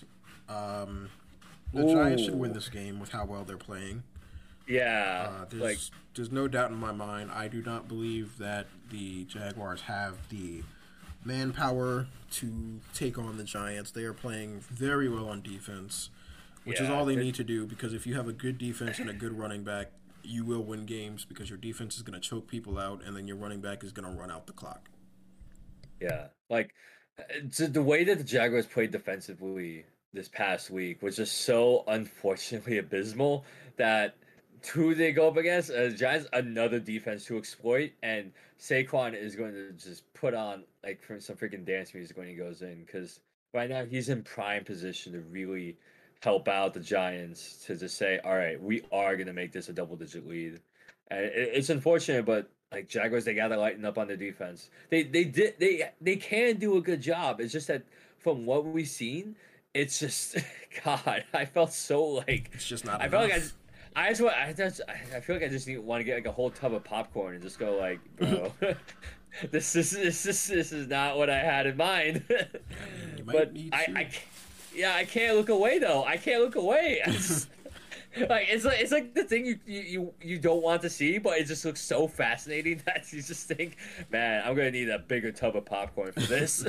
The Giants should win Ooh, this game with how well they're playing. yeah, like There's no doubt in my mind. I do not believe that the Jaguars have the manpower to take on the Giants. They are playing very well on defense, which is yeah, all they need to do. Because if you have a good defense and a good running back, you will win games because your defense is going to choke people out, and then your running back is going to run out the clock. yeah, like the way that the Jaguars played defensively this past week was just so unfortunately abysmal that who they go up against, Giants, another defense to exploit, and Saquon is going to just put on like from some freaking dance music when he goes in because right now he's in prime position to really help out the Giants to just say, all right, we are going to make this a double digit lead, and it's unfortunate, but like Jaguars, they got to lighten up on the defense. They can do a good job. It's just that from what we've seen, it's just God. I felt so like It's just not I felt like enough. I feel like I just want to get like a whole tub of popcorn and just go like, bro, this is not what I had in mind. I mean, you might But need I to. yeah, I can't look away though. I can't look away. Like it's like the thing you don't want to see, but it just looks so fascinating that you just think, man, I'm gonna need a bigger tub of popcorn for this.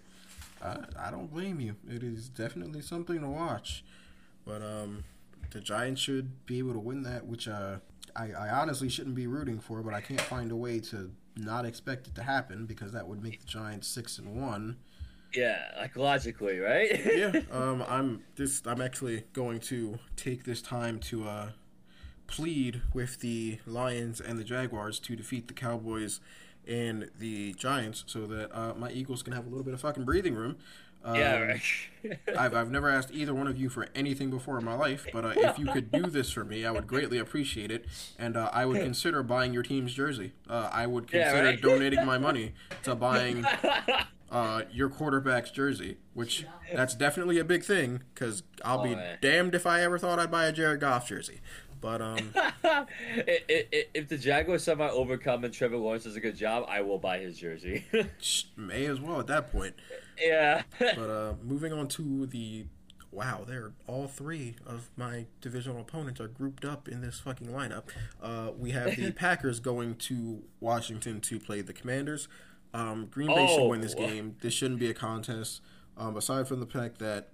I don't blame you. It is definitely something to watch. But the Giants should be able to win that, which I honestly shouldn't be rooting for, but I can't find a way to not expect it to happen because that would make the Giants 6-1. Yeah, like logically, right? Yeah, I'm actually going to take this time to plead with the Lions and the Jaguars to defeat the Cowboys and the Giants so that my Eagles can have a little bit of fucking breathing room. Yeah, Um, right. I've never asked either one of you for anything before in my life, but if you could do this for me, I would greatly appreciate it, and I would consider buying your team's jersey. I would Yeah, consider right. donating my money to buying your quarterback's jersey, which that's definitely a big thing because I'll Oh be man. damned if I ever thought I'd buy a Jared Goff jersey. But If the Jaguars somehow overcome and Trevor Lawrence does a good job, I will buy his jersey. may as well at that point. Yeah. But moving on to the wow, they're all three of my divisional opponents are grouped up in this fucking lineup. We have the Packers going to Washington to play the Commanders. Green Bay should win this Oh. game. This shouldn't be a contest. Aside from the fact that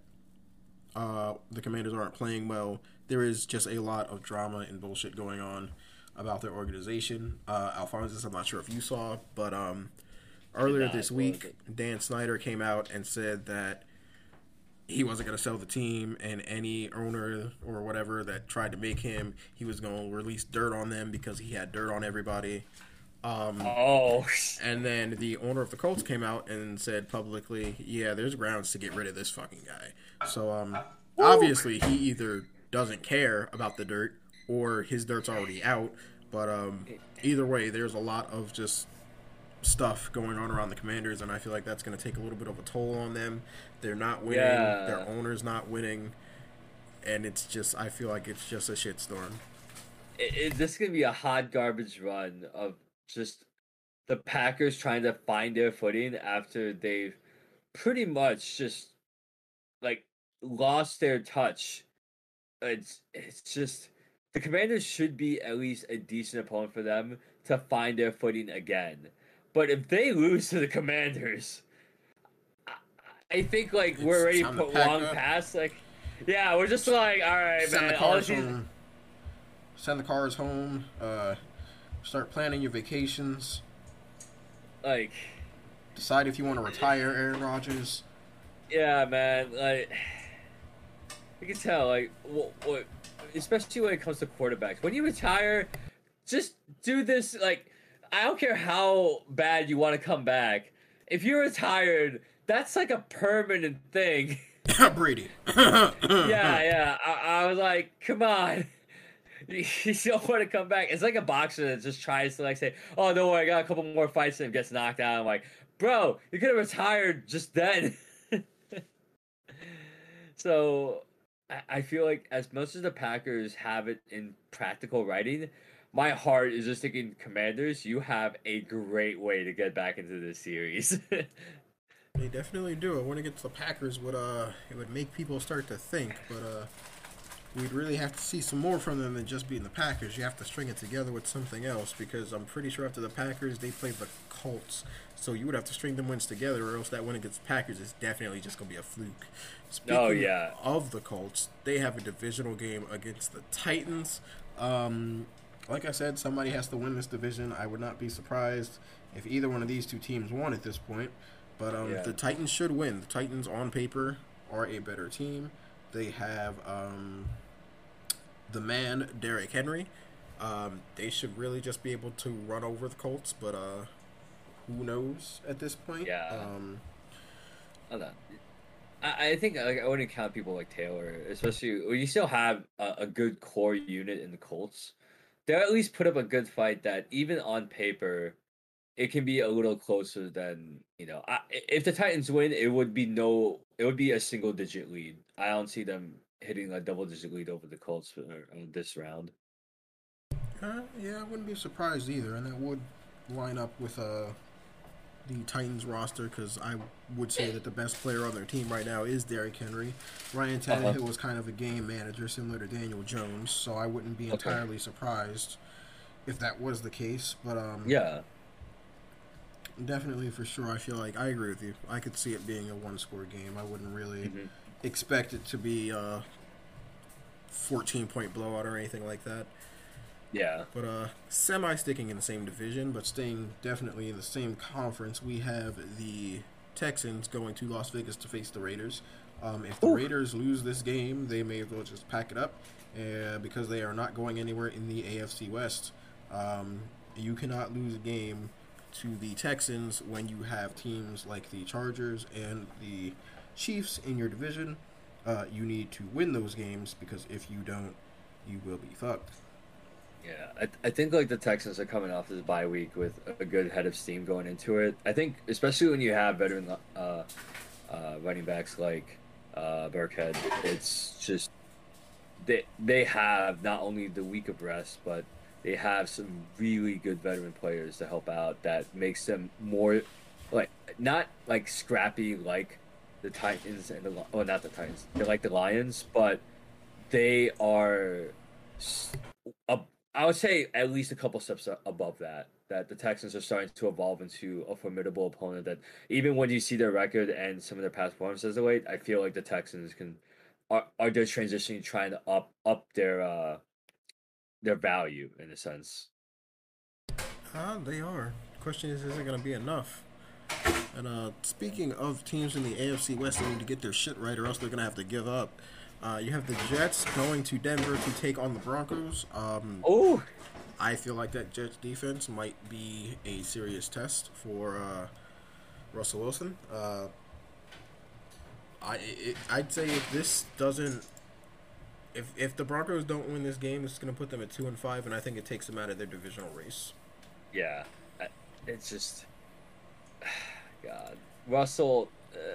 the Commanders aren't playing well, there is just a lot of drama and bullshit going on about their organization. Alphonsus, I'm not sure if you saw, but earlier not, this what was week, it? Dan Snyder came out and said that he wasn't going to sell the team, and any owner or whatever that tried to make him, he was going to release dirt on them because he had dirt on everybody. Oh, And then the owner of the Colts came out and said publicly, "Yeah, there's grounds to get rid of this fucking guy." So woo. obviously he either doesn't care about the dirt or his dirt's already out. But either way, there's a lot of just stuff going on around the Commanders, and I feel like that's going to take a little bit of a toll on them. They're not winning. Their Yeah. owner's not winning, and it's just I feel like it's just a shitstorm. This is gonna be a hot garbage run of just the Packers trying to find their footing after they've pretty much just like lost their touch. It's just the Commanders should be at least a decent opponent for them to find their footing again. But if they lose to the Commanders, I, I think like we're It's already time to put pack long up, past like yeah, we're just like all right, send the man. All cars this home, send the cars home. Start planning your vacations. like Decide if you want to retire Aaron Rodgers. yeah, man. Like you can tell like what especially when it comes to quarterbacks. When you retire, just do this like I don't care how bad you want to come back. If you're retired, that's like a permanent thing. Brady. Yeah. I was like, come on. You don't want to come back. It's like a boxer that just tries to like say, "Oh, don't worry, I got a couple more fights," and gets knocked out. I'm like, bro, you could have retired just then. So I feel like as much as the Packers have it in practical writing, my heart is just thinking, Commanders, you have a great way to get back into this series. They definitely do. I want to get to the Packers would it would make people start to think, but we'd really have to see some more from them than just beating the Packers. You have to string it together with something else because I'm pretty sure after the Packers they played the Colts. So you would have to string them wins together, or else that win against the Packers is definitely just gonna be a fluke. Oh Speaking yeah. of the Colts, they have a divisional game against the Titans. Like I said, somebody has to win this division. I would not be surprised if either one of these two teams won at this point. But Yeah. the Titans should win. The Titans, on paper, are a better team. They have the man, Derrick Henry. They should really just be able to run over the Colts, but who knows at this point? Yeah. Hold on. I think like I wouldn't count people like Taylor, especially when you still have a good core unit in the Colts. They'll at least put up a good fight that even on paper it can be a little closer than if the Titans win, it would be a single digit lead. I don't see them hitting a double digit lead over the Colts for this round. Yeah, I wouldn't be surprised either, and that would line up with the Titans roster because I would say that the best player on their team right now is Derrick Henry. Ryan Uh-huh. Tannehill was kind of a game manager similar to Daniel Jones, so I wouldn't be Okay. entirely surprised if that was the case. But Yeah. definitely for sure, I feel like I agree with you. I could see it being a one-score game. I wouldn't really Hmm. expect it to be a 14-point blowout or anything like that. Yeah. But semi sticking in the same division, but staying definitely in the same conference, we have the Texans going to Las Vegas to face the Raiders. If the Ooh. Raiders lose this game, they may as well just pack it up because they are not going anywhere in the AFC West. Um, you cannot lose a game to the Texans when you have teams like the Chargers and the Chiefs in your division. You need to win those games because if you don't, you will be fucked. Yeah, I think like the Texans are coming off this bye week with a good head of steam going into it. I think especially when you have veteran running backs like Burkhead, it's just they have not only the week of rest, but they have some really good veteran players to help out that makes them more like not like scrappy like the Titans and well not the Titans, they're like the Lions, but they are a, I would say at least a couple steps above that. That the Texans are starting to evolve into a formidable opponent. That even when you see their record and some of their past performances of late, I feel like the Texans are just transitioning, trying to up their value in a sense. They are. The question is it going to be enough? And speaking of teams in the AFC West that need to get their shit right, or else they're gonna have to give up. You have the Jets going to Denver to take on the Broncos. Oh, I feel like that Jets defense might be a serious test for Russell Wilson. I'd say if this doesn't, if the Broncos don't win this game, it's going to put them at 2-5, and I think it takes them out of their divisional race. yeah. It's just God, Russell.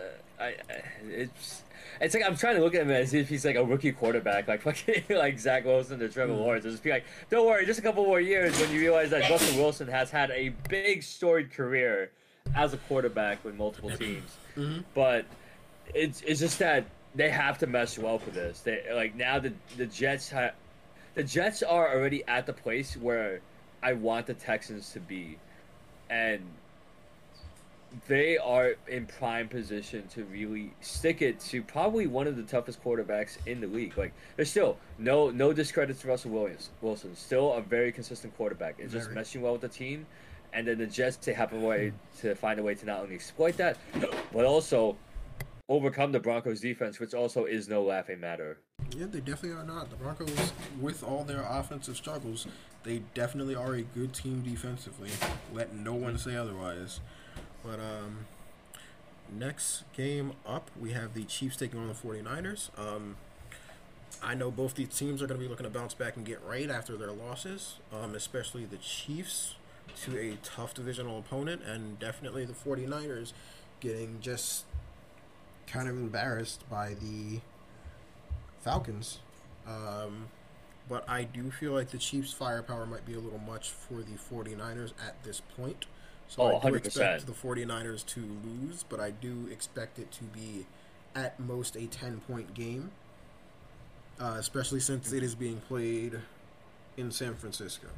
It's like I'm trying to look at him as if he's like a rookie quarterback, like fucking like Zach Wilson or Trevor Lawrence. Just be like, don't worry, just a couple more years when you realize that Russell Wilson has had a big storied career as a quarterback with multiple teams. But it's just that they have to mesh well for this. They like now the the Jets are already at the place where I want the Texans to be, and they are in prime position to really stick it to probably one of the toughest quarterbacks in the league. Like there's still no discredit to Wilson, still a very consistent quarterback. It's just Very. meshing well with the team, and then the Jets to have a way to find a way to not only exploit that, but also overcome the Broncos defense, which also is no laughing matter. Yeah, they definitely are not. The Broncos, with all their offensive struggles, they definitely are a good team defensively. Let no one say otherwise. But next game up, we have the Chiefs taking on the 49ers. I know both these teams are going to be looking to bounce back and get right after their losses, especially the Chiefs to a tough divisional opponent, and definitely the 49ers getting just kind of embarrassed by the Falcons. But I do feel like the Chiefs' firepower might be a little much for the 49ers at this point. So Oh, I do 100%. expect the 49ers to lose, but I do expect it to be at most a 10-point game, especially since it is being played in San Francisco.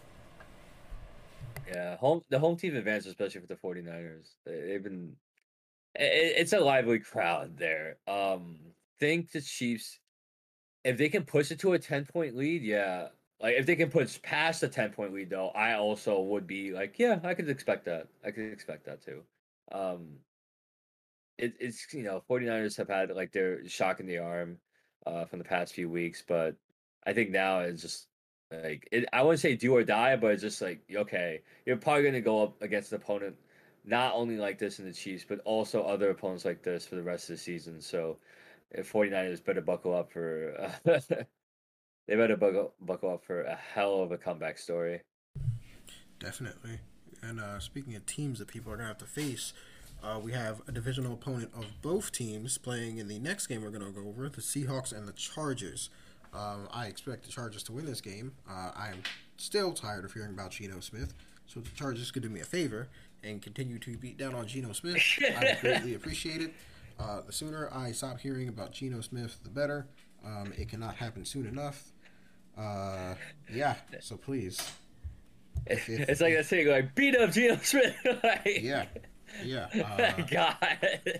Yeah, the home team advantage, especially for the 49ers. They've been it's a lively crowd there. Think the Chiefs, if they can push it to a 10-point lead, yeah. Like if they can push past the 10-point lead though, I also would be like, yeah, I could expect that. I could expect that too. Um it's 49ers have had like their shock in the arm from the past few weeks, but I think now it's just like I wouldn't say do or die, but it's just like okay, you're probably gonna go up against an opponent not only like this in the Chiefs, but also other opponents like this for the rest of the season. So if 49ers better buckle up for they better buckle up for a hell of a comeback story. Definitely. And speaking of teams that people are going to have to face, we have a divisional opponent of both teams playing in the next game we're going to go over, the Seahawks and the Chargers. I expect the Chargers to win this game. I'm still tired of hearing about Geno Smith, so if the Chargers could do me a favor and continue to beat down on Geno Smith, I would greatly appreciate it. The sooner I stop hearing about Geno Smith, the better. It cannot happen soon enough. Yeah, so please. It's like that saying, like beat up Geno Smith. Like, Yeah, yeah, God.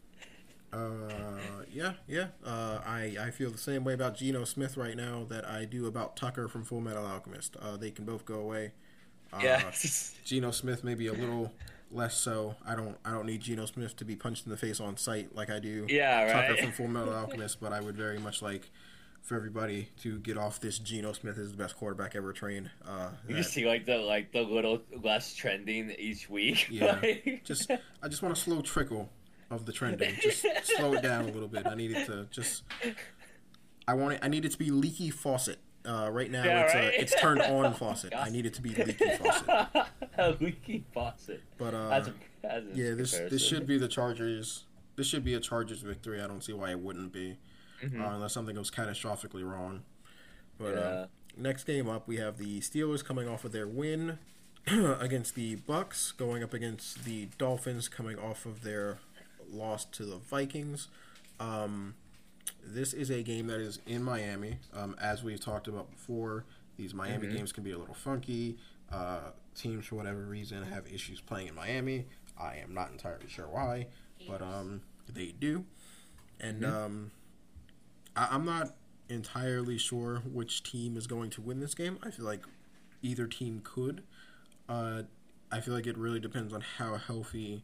yeah. I feel the same way about Geno Smith right now that I do about Tucker from Full Metal Alchemist. They can both go away. Yeah. Geno Smith maybe a little less so. I don't need Geno Smith to be punched in the face on sight like I do Yeah, Tucker right. from Full Metal Alchemist. But I would very much like for everybody to get off this Geno Smith is the best quarterback ever trained. You see like the little less trending each week. Yeah, Like, I just want a slow trickle of the trending. Just slow it down a little bit. I need it to just. I need it to be leaky faucet. Right now yeah, right. it's turned on faucet. I need it to be leaky faucet. A leaky faucet. But That's a yeah, this comparison. should be the Chargers. This should be a Chargers victory. I don't see why it wouldn't be, unless something goes catastrophically wrong. But Yeah. next game up, we have the Steelers coming off of their win against the Bucks, going up against the Dolphins, coming off of their loss to the Vikings. This is a game that is in Miami. As we've talked about before, these Miami games can be a little funky. Teams, for whatever reason, have issues playing in Miami. I am not entirely sure why, but they do. And I'm not entirely sure which team is going to win this game. I feel like either team could. I feel like it really depends on how healthy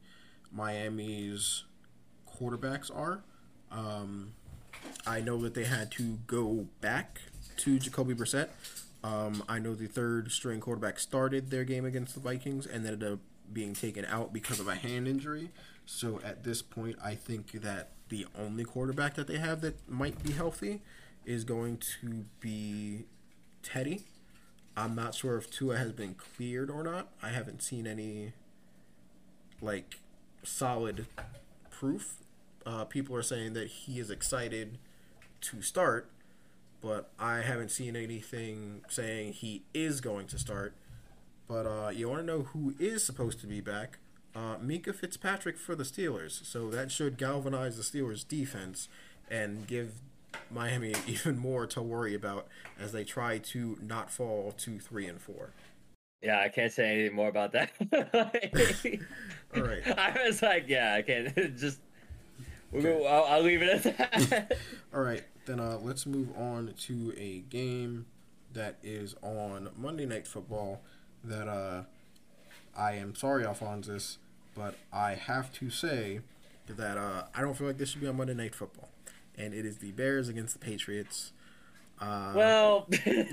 Miami's quarterbacks are. Um, I know that they had to go back to Jacoby Brissett. I know the third string quarterback started their game against the Vikings and ended up being taken out because of a hand injury. So at this point, I think that the only quarterback that they have that might be healthy is going to be Teddy. I'm not sure if Tua has been cleared or not. I haven't seen any like solid proof. People are saying that he is excited to start, but I haven't seen anything saying he is going to start. But you want to know who is supposed to be back? Mika Fitzpatrick for the Steelers. So that should galvanize the Steelers' defense and give Miami even more to worry about as they try to not fall to 3-4. Yeah, I can't say anything more about that. All right. I was like, yeah, I can't. Just Okay. I'll leave it at that. All right. Then let's move on to a game that is on Monday Night Football that I am sorry, Alphonsus, but I have to say that I don't feel like this should be on Monday Night Football. And it is the Bears against the Patriots. Well,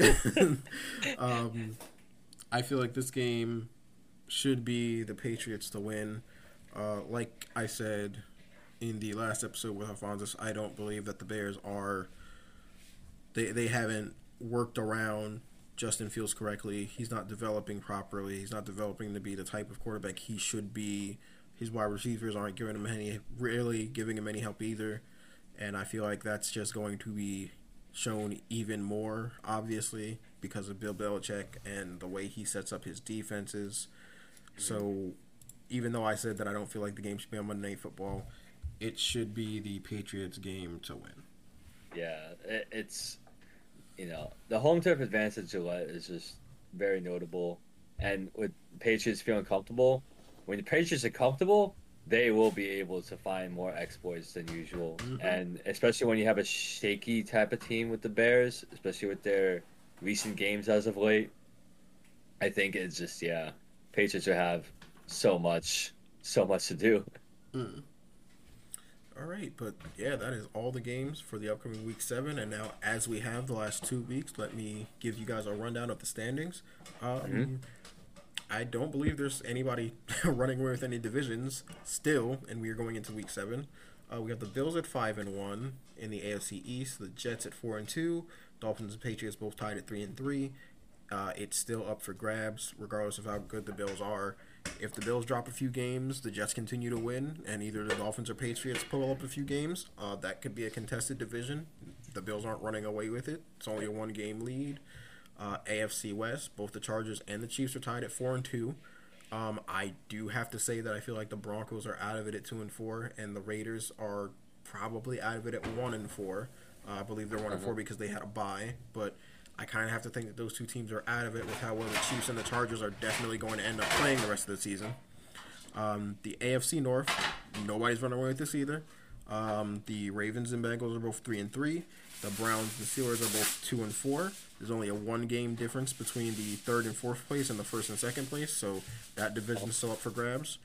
um, I feel like this game should be the Patriots to win. Like I said in the last episode with Alphonsus, I don't believe that the Bears are. They haven't worked around Justin Fields correctly. He's not developing properly. He's not developing to be the type of quarterback he should be. His wide receivers aren't giving him any help either. And I feel like that's just going to be shown even more, obviously, because of Bill Belichick and the way he sets up his defenses. So, even though I said that I don't feel like the game should be on Monday Night Football, it should be the Patriots' game to win. yeah, it's the home turf advantage of Gillette is just very notable, and with Patriots feeling comfortable, when the Patriots are comfortable, they will be able to find more exploits than usual, Mm-hmm. and especially when you have a shaky type of team with the Bears, especially with their recent games as of late. I think it's just Patriots will have so much to do. Mm. All right, but yeah, that is all the games for the upcoming week 7. And now, as we have the last 2 weeks, let me give you guys a rundown of the standings. Hmm. I don't believe there's anybody running away with any divisions still, and we are going into week 7. We have the Bills at 5-1 in the AFC East, the Jets at 4-2, Dolphins and Patriots both tied at 3-3. It's still up for grabs, regardless of how good the Bills are. If the Bills drop a few games, the Jets continue to win, and either the Dolphins or Patriots pull up a few games, that could be a contested division. The Bills aren't running away with it. It's only a one-game lead. AFC West, both the Chargers and the Chiefs are tied at 4-2. I do have to say that I feel like the Broncos are out of it at 2-4, and the Raiders are probably out of it at 1-4. I believe they're 1-4 because they had a bye, but I kind of have to think that those two teams are out of it with how well the Chiefs and the Chargers are definitely going to end up playing the rest of the season. The AFC North, nobody's running away with this either. The Ravens and Bengals are both 3-3. The Browns and Steelers are both 2-4. There's only a one-game difference between the third and fourth place and the first and second place, so that division is still up for grabs.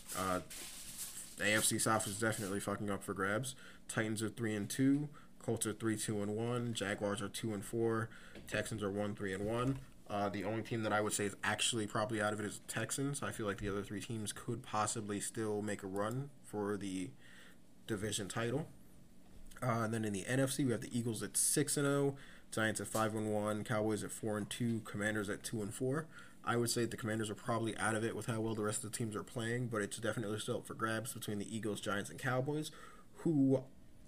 The AFC South is definitely fucking up for grabs. Titans are 3-2. Colts are 3-2-1. Jaguars are 2-4. Texans are 1-3-1. The only team that I would say is actually probably out of it is the Texans. I feel like the other three teams could possibly still make a run for the division title. And then in the NFC, we have the Eagles at 6-0, Giants at 5-1, Cowboys at 4-2, Commanders at 2-4. I would say the Commanders are probably out of it with how well the rest of the teams are playing, but it's definitely still up for grabs between the Eagles, Giants, and Cowboys, who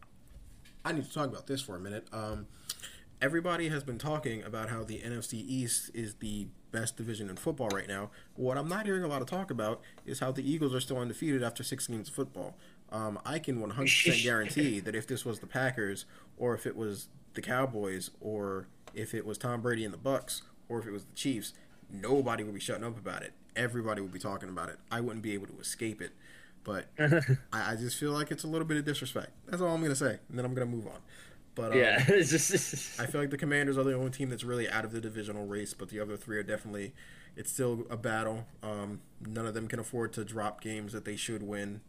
I need to talk about this for a minute. Everybody has been talking about how the NFC East is the best division in football right now. What I'm not hearing a lot of talk about is how the Eagles are still undefeated after 6 games of football. I can 100% guarantee that if this was the Packers, or if it was the Cowboys, or if it was Tom Brady and the Bucks, or if it was the Chiefs, nobody would be shutting up about it. Everybody would be talking about it. I wouldn't be able to escape it. But I just feel like it's a little bit of disrespect. That's all I'm going to say. And then I'm going to move on. But Yeah, it's just I feel like the Commanders are the only team that's really out of the divisional race, but the other three are definitely. It's still a battle. None of them can afford to drop games that they should win.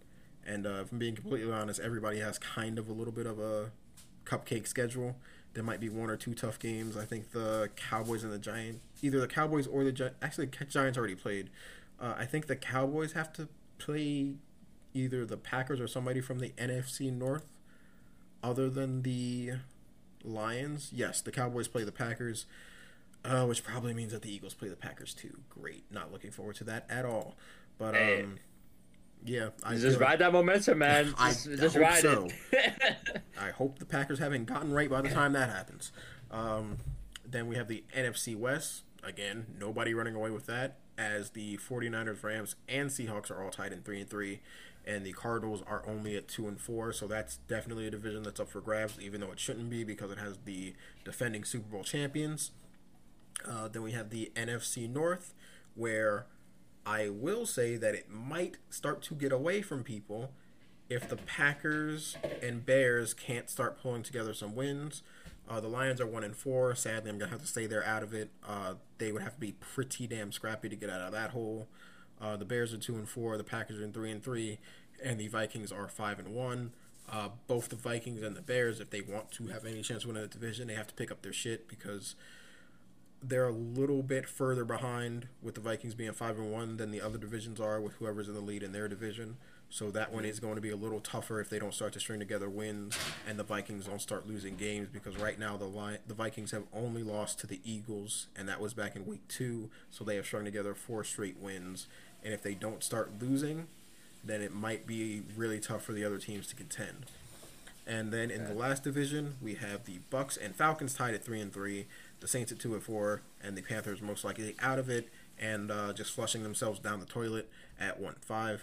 And if I'm being completely honest, everybody has kind of a little bit of a cupcake schedule. There might be one or two tough games. I think the Cowboys and the Giants, either the Cowboys or the Giants, actually the Giants already played. I think the Cowboys have to play either the Packers or somebody from the NFC North, other than the Lions. Yes, the Cowboys play the Packers, which probably means that the Eagles play the Packers too. Great, not looking forward to that at all. But Hey, yeah, I just feel, ride that momentum, man. I Just hope ride so. it. I hope the Packers haven't gotten right by the time that happens. Then we have the NFC West. Again, nobody running away with that, as the 49ers, Rams, and Seahawks are all tied in 3-3, and the Cardinals are only at 2-4. So that's definitely a division that's up for grabs, even though it shouldn't be because it has the defending Super Bowl champions. Then we have the NFC North, where I will say that it might start to get away from people if the Packers and Bears can't start pulling together some wins. The Lions are 1-4. Sadly, I'm gonna have to say they're out of it. They would have to be pretty damn scrappy to get out of that hole. The Bears are 2-4. The Packers are 3-3, and the Vikings are 5-1. Both the Vikings and the Bears, if they want to have any chance of winning the division, they have to pick up their shit because they're a little bit further behind with the Vikings being 5-1 than the other divisions are with whoever's in the lead in their division. So that one is going to be a little tougher if they don't start to string together wins and the Vikings don't start losing games, because right now the Vikings have only lost to the Eagles, and that was back in week 2. So they have strung together 4 straight wins, and if they don't start losing, then it might be really tough for the other teams to contend. And then in the last division, we have the Bucks and Falcons tied at 3-3, the Saints at 2-4, and the Panthers most likely out of it and just flushing themselves down the toilet at 1-5.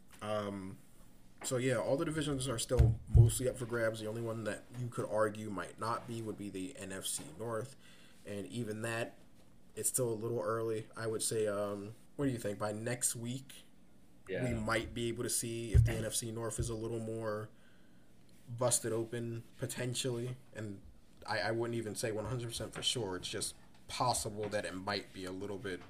So yeah, all the divisions are still mostly up for grabs. The only one that you could argue might not be would be the NFC North, and even that, it's still a little early. I would say, what do you think? By next week, we might be able to see if the NFC North is a little more busted open potentially, and I wouldn't even say 100% for sure. It's just possible that it might be a little bit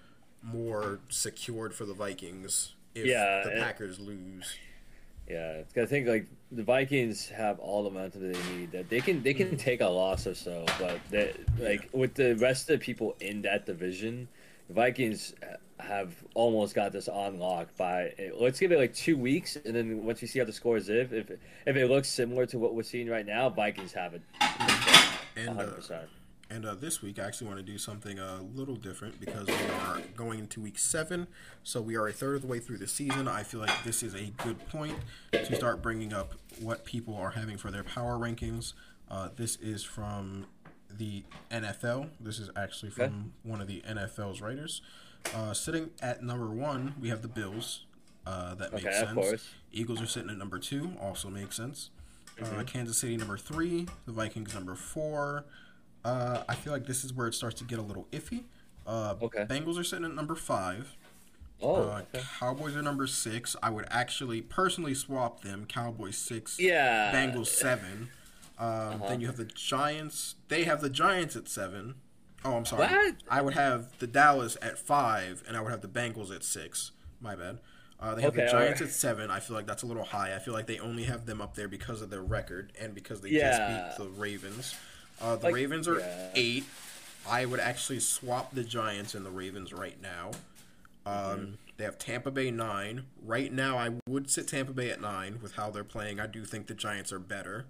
more secured for the Vikings if the Packers lose. Yeah, I think like the Vikings have all the momentum that they need. That they can take a loss or so, but with the rest of the people in that division, the Vikings have almost got this on lock by. Let's give it like 2 weeks, and then once we see how the scores if it looks similar to what we're seeing right now, Vikings have it. And 100%. This week, I actually want to do something a little different because we are going into week 7. So we are a third of the way through the season. I feel like this is a good point to start bringing up what people are having for their power rankings. This is from the NFL. This is actually from one of the NFL's writers. Sitting at number 1, we have the Bills. That makes sense. Of course. Eagles are sitting at number 2. Also makes sense. Kansas City number 3. The Vikings number 4. I feel like this is where it starts to get a little iffy. Bengals are sitting at number 5. Cowboys are number 6. I would actually personally swap them. Cowboys 6. Yeah. Bengals 7. Then you have the Giants. They have the Giants at 7. Oh, I'm sorry. What? I would have the Dallas at 5, and I would have the Bengals at 6. My bad. They have the Giants at 7. I feel like that's a little high. I feel like they only have them up there because of their record and because they just beat the Ravens. The Ravens are 8. I would actually swap the Giants and the Ravens right now. They have Tampa Bay 9. Right now, I would sit Tampa Bay at 9 with how they're playing. I do think the Giants are better.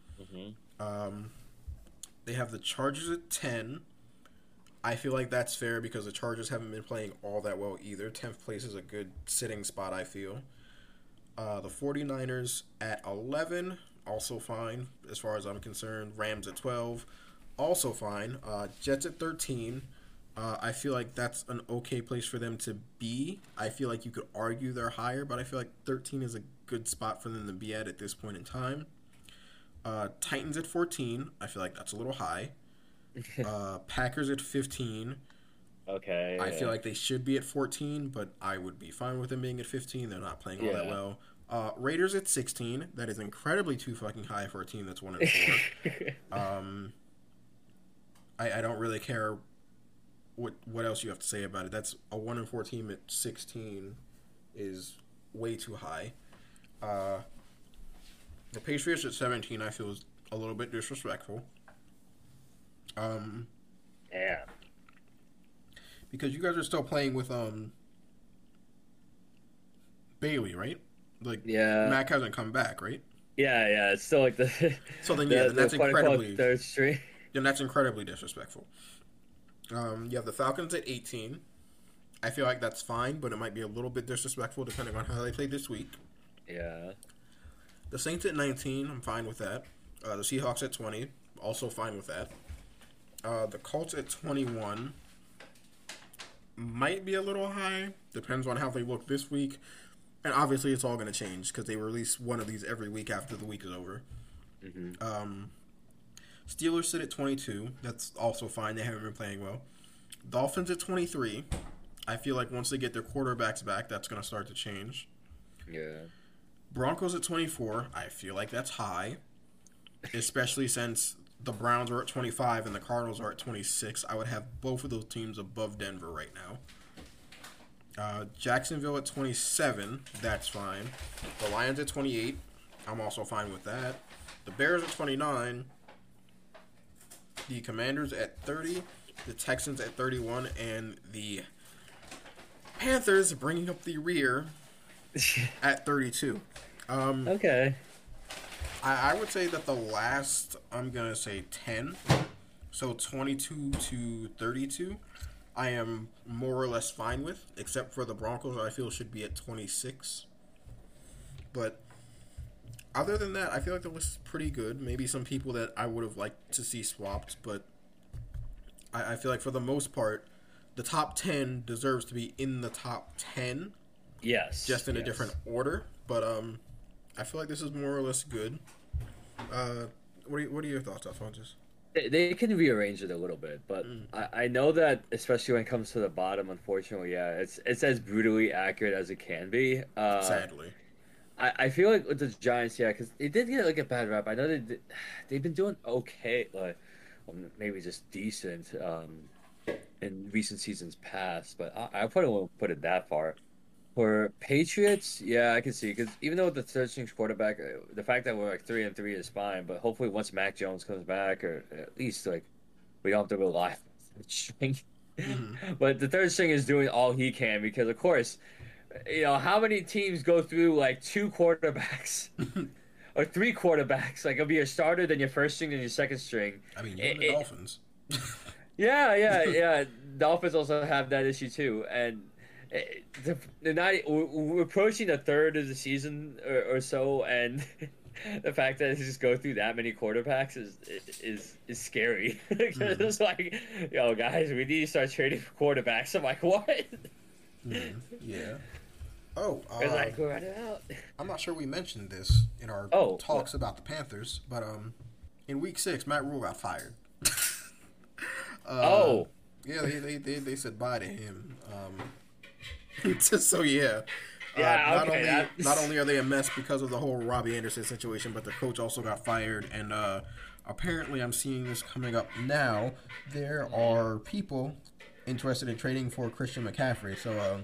They have the Chargers at 10. I feel like that's fair because the Chargers haven't been playing all that well either. 10th place is a good sitting spot, I feel. The 49ers at 11, also fine as far as I'm concerned. Rams at 12, also fine. Jets at 13. I feel like that's an okay place for them to be. I feel like you could argue they're higher, but I feel like 13 is a good spot for them to be at this point in time. Titans at 14. I feel like that's a little high. Packers at 15. Okay. I feel like they should be at 14, but I would be fine with them being at 15. They're not playing all that well. Raiders at 16. That is incredibly too fucking high for a team that's 1-4. I don't really care what else you have to say about it. That's a 1-4 team at 16 is way too high. Uh, the Patriots at 17, I feel is a little bit disrespectful. Yeah. Because you guys are still playing with Bailey, right? Like Yeah. Mac hasn't come back, right? Yeah. It's still like the So then yeah, the quote unquote third string. then that's incredibly disrespectful. You have the Falcons at 18. I feel like that's fine, but it might be a little bit disrespectful depending on how they play this week. Yeah. The Saints at 19, I'm fine with that. The Seahawks at 20, also fine with that. The Colts at 21 might be a little high. Depends on how they look this week. And obviously it's all going to change because they release one of these every week after the week is over. Mm-hmm. Steelers sit at 22. That's also fine. They haven't been playing well. Dolphins at 23. I feel like once they get their quarterbacks back, that's going to start to change. Yeah. Broncos at 24. I feel like that's high, especially since the Browns are at 25 and the Cardinals are at 26. I would have both of those teams above Denver right now. Jacksonville at 27. That's fine. The Lions at 28. I'm also fine with that. The Bears at 29. The Commanders at 30. The Texans at 31. And the Panthers bringing up the rear at 32. Okay. I would say that the last, I'm going to say 10, so 22 to 32, I am more or less fine with, except for the Broncos, I feel should be at 26. But other than that, I feel like the list is pretty good. Maybe some people that I would have liked to see swapped, but I feel like for the most part, the top 10 deserves to be in the top 10. Yes. Just in a different order. But I feel like this is more or less good. What are your thoughts, Alphonsus? They can rearrange it a little bit, but I know that especially when it comes to the bottom, unfortunately, yeah, it's as brutally accurate as it can be. Sadly. I feel like with the Giants, yeah, because they did get like a bad rap. I know they've been doing okay, like maybe just decent in recent seasons past, but I probably won't put it that far. For Patriots, yeah, I can see because even though the third string quarterback, the fact that we're like 3-3 is fine. But hopefully, once Mac Jones comes back, or at least like we don't have to rely on the third string. But the third string is doing all he can because, of course, how many teams go through like two quarterbacks or three quarterbacks? Like it'll be your starter, then your first string, then your second string. I mean, you're the Dolphins. Yeah. Dolphins also have that issue too, and. We're approaching a third of the season or so, and the fact that it just go through that many quarterbacks is scary. It's like, guys, we need to start trading for quarterbacks. I'm like, what? Yeah. Oh, it's like we're running out. I'm not sure we mentioned this in our talks about the Panthers, but in week 6, Matt Rule got fired. Yeah, they said bye to him. So yeah, not only are they a mess because of the whole Robbie Anderson situation, but the coach also got fired, and apparently I'm seeing this coming up now. There are people interested in trading for Christian McCaffrey, so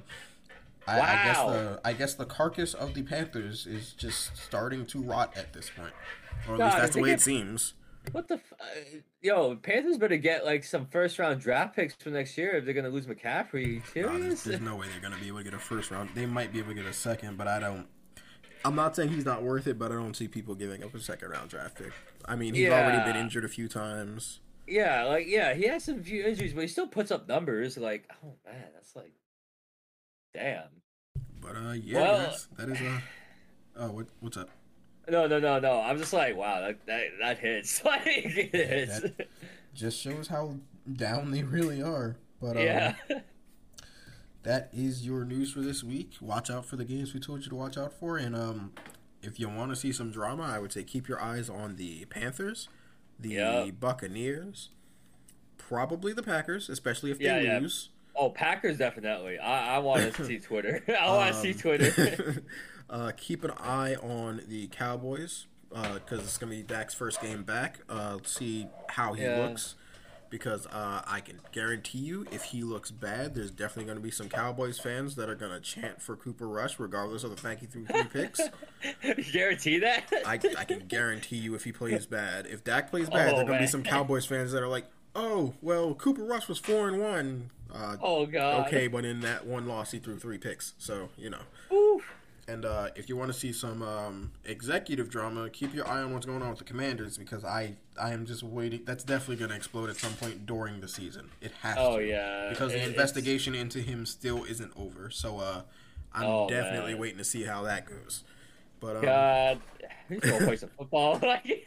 I guess the carcass of the Panthers is just starting to rot at this point, or at least that's the way it seems. What the Panthers better get like some first round draft picks for next year if they're gonna lose McCaffrey. Serious? There's no way they're gonna be able to get a first round. They might be able to get a second, but I'm not saying he's not worth it, but I don't see people giving up a second round draft pick. I mean, he's already been injured a few times. Yeah, he has some few injuries, but he still puts up numbers. Like, oh man, that's like, damn. But that is what's up? No. I'm just like, wow, that hits. Like, it hits. That just shows how down they really are. But yeah. That is your news for this week. Watch out for the games we told you to watch out for, and if you want to see some drama, I would say keep your eyes on the Panthers, the Buccaneers, probably the Packers, especially if they lose. Oh, Packers definitely. I want to see Twitter. I want to see Twitter. Keep an eye on the Cowboys because it's going to be Dak's first game back. See how he looks. because I can guarantee you, if he looks bad, there's definitely going to be some Cowboys fans that are going to chant for Cooper Rush, regardless of the fact he threw 3 picks. You guarantee that? I can guarantee you, if he plays bad, if Dak plays bad, there are going to be some Cowboys fans that are like, "Oh, well, Cooper Rush was 4-1." Oh God. Okay, but in that one loss, he threw 3 picks, so you know. Oof. And if you want to see some executive drama, keep your eye on what's going on with the Commanders, because I am just waiting. That's definitely going to explode at some point during the season. It has to. Oh yeah. Because the investigation into him still isn't over. So I'm definitely waiting to see how that goes. But God, we need to go play some football.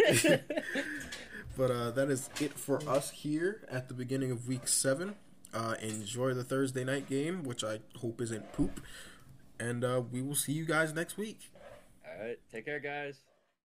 But that is it for us here at the beginning of Week 7. Enjoy the Thursday night game, which I hope isn't poop. And we will see you guys next week. All right. Take care, guys.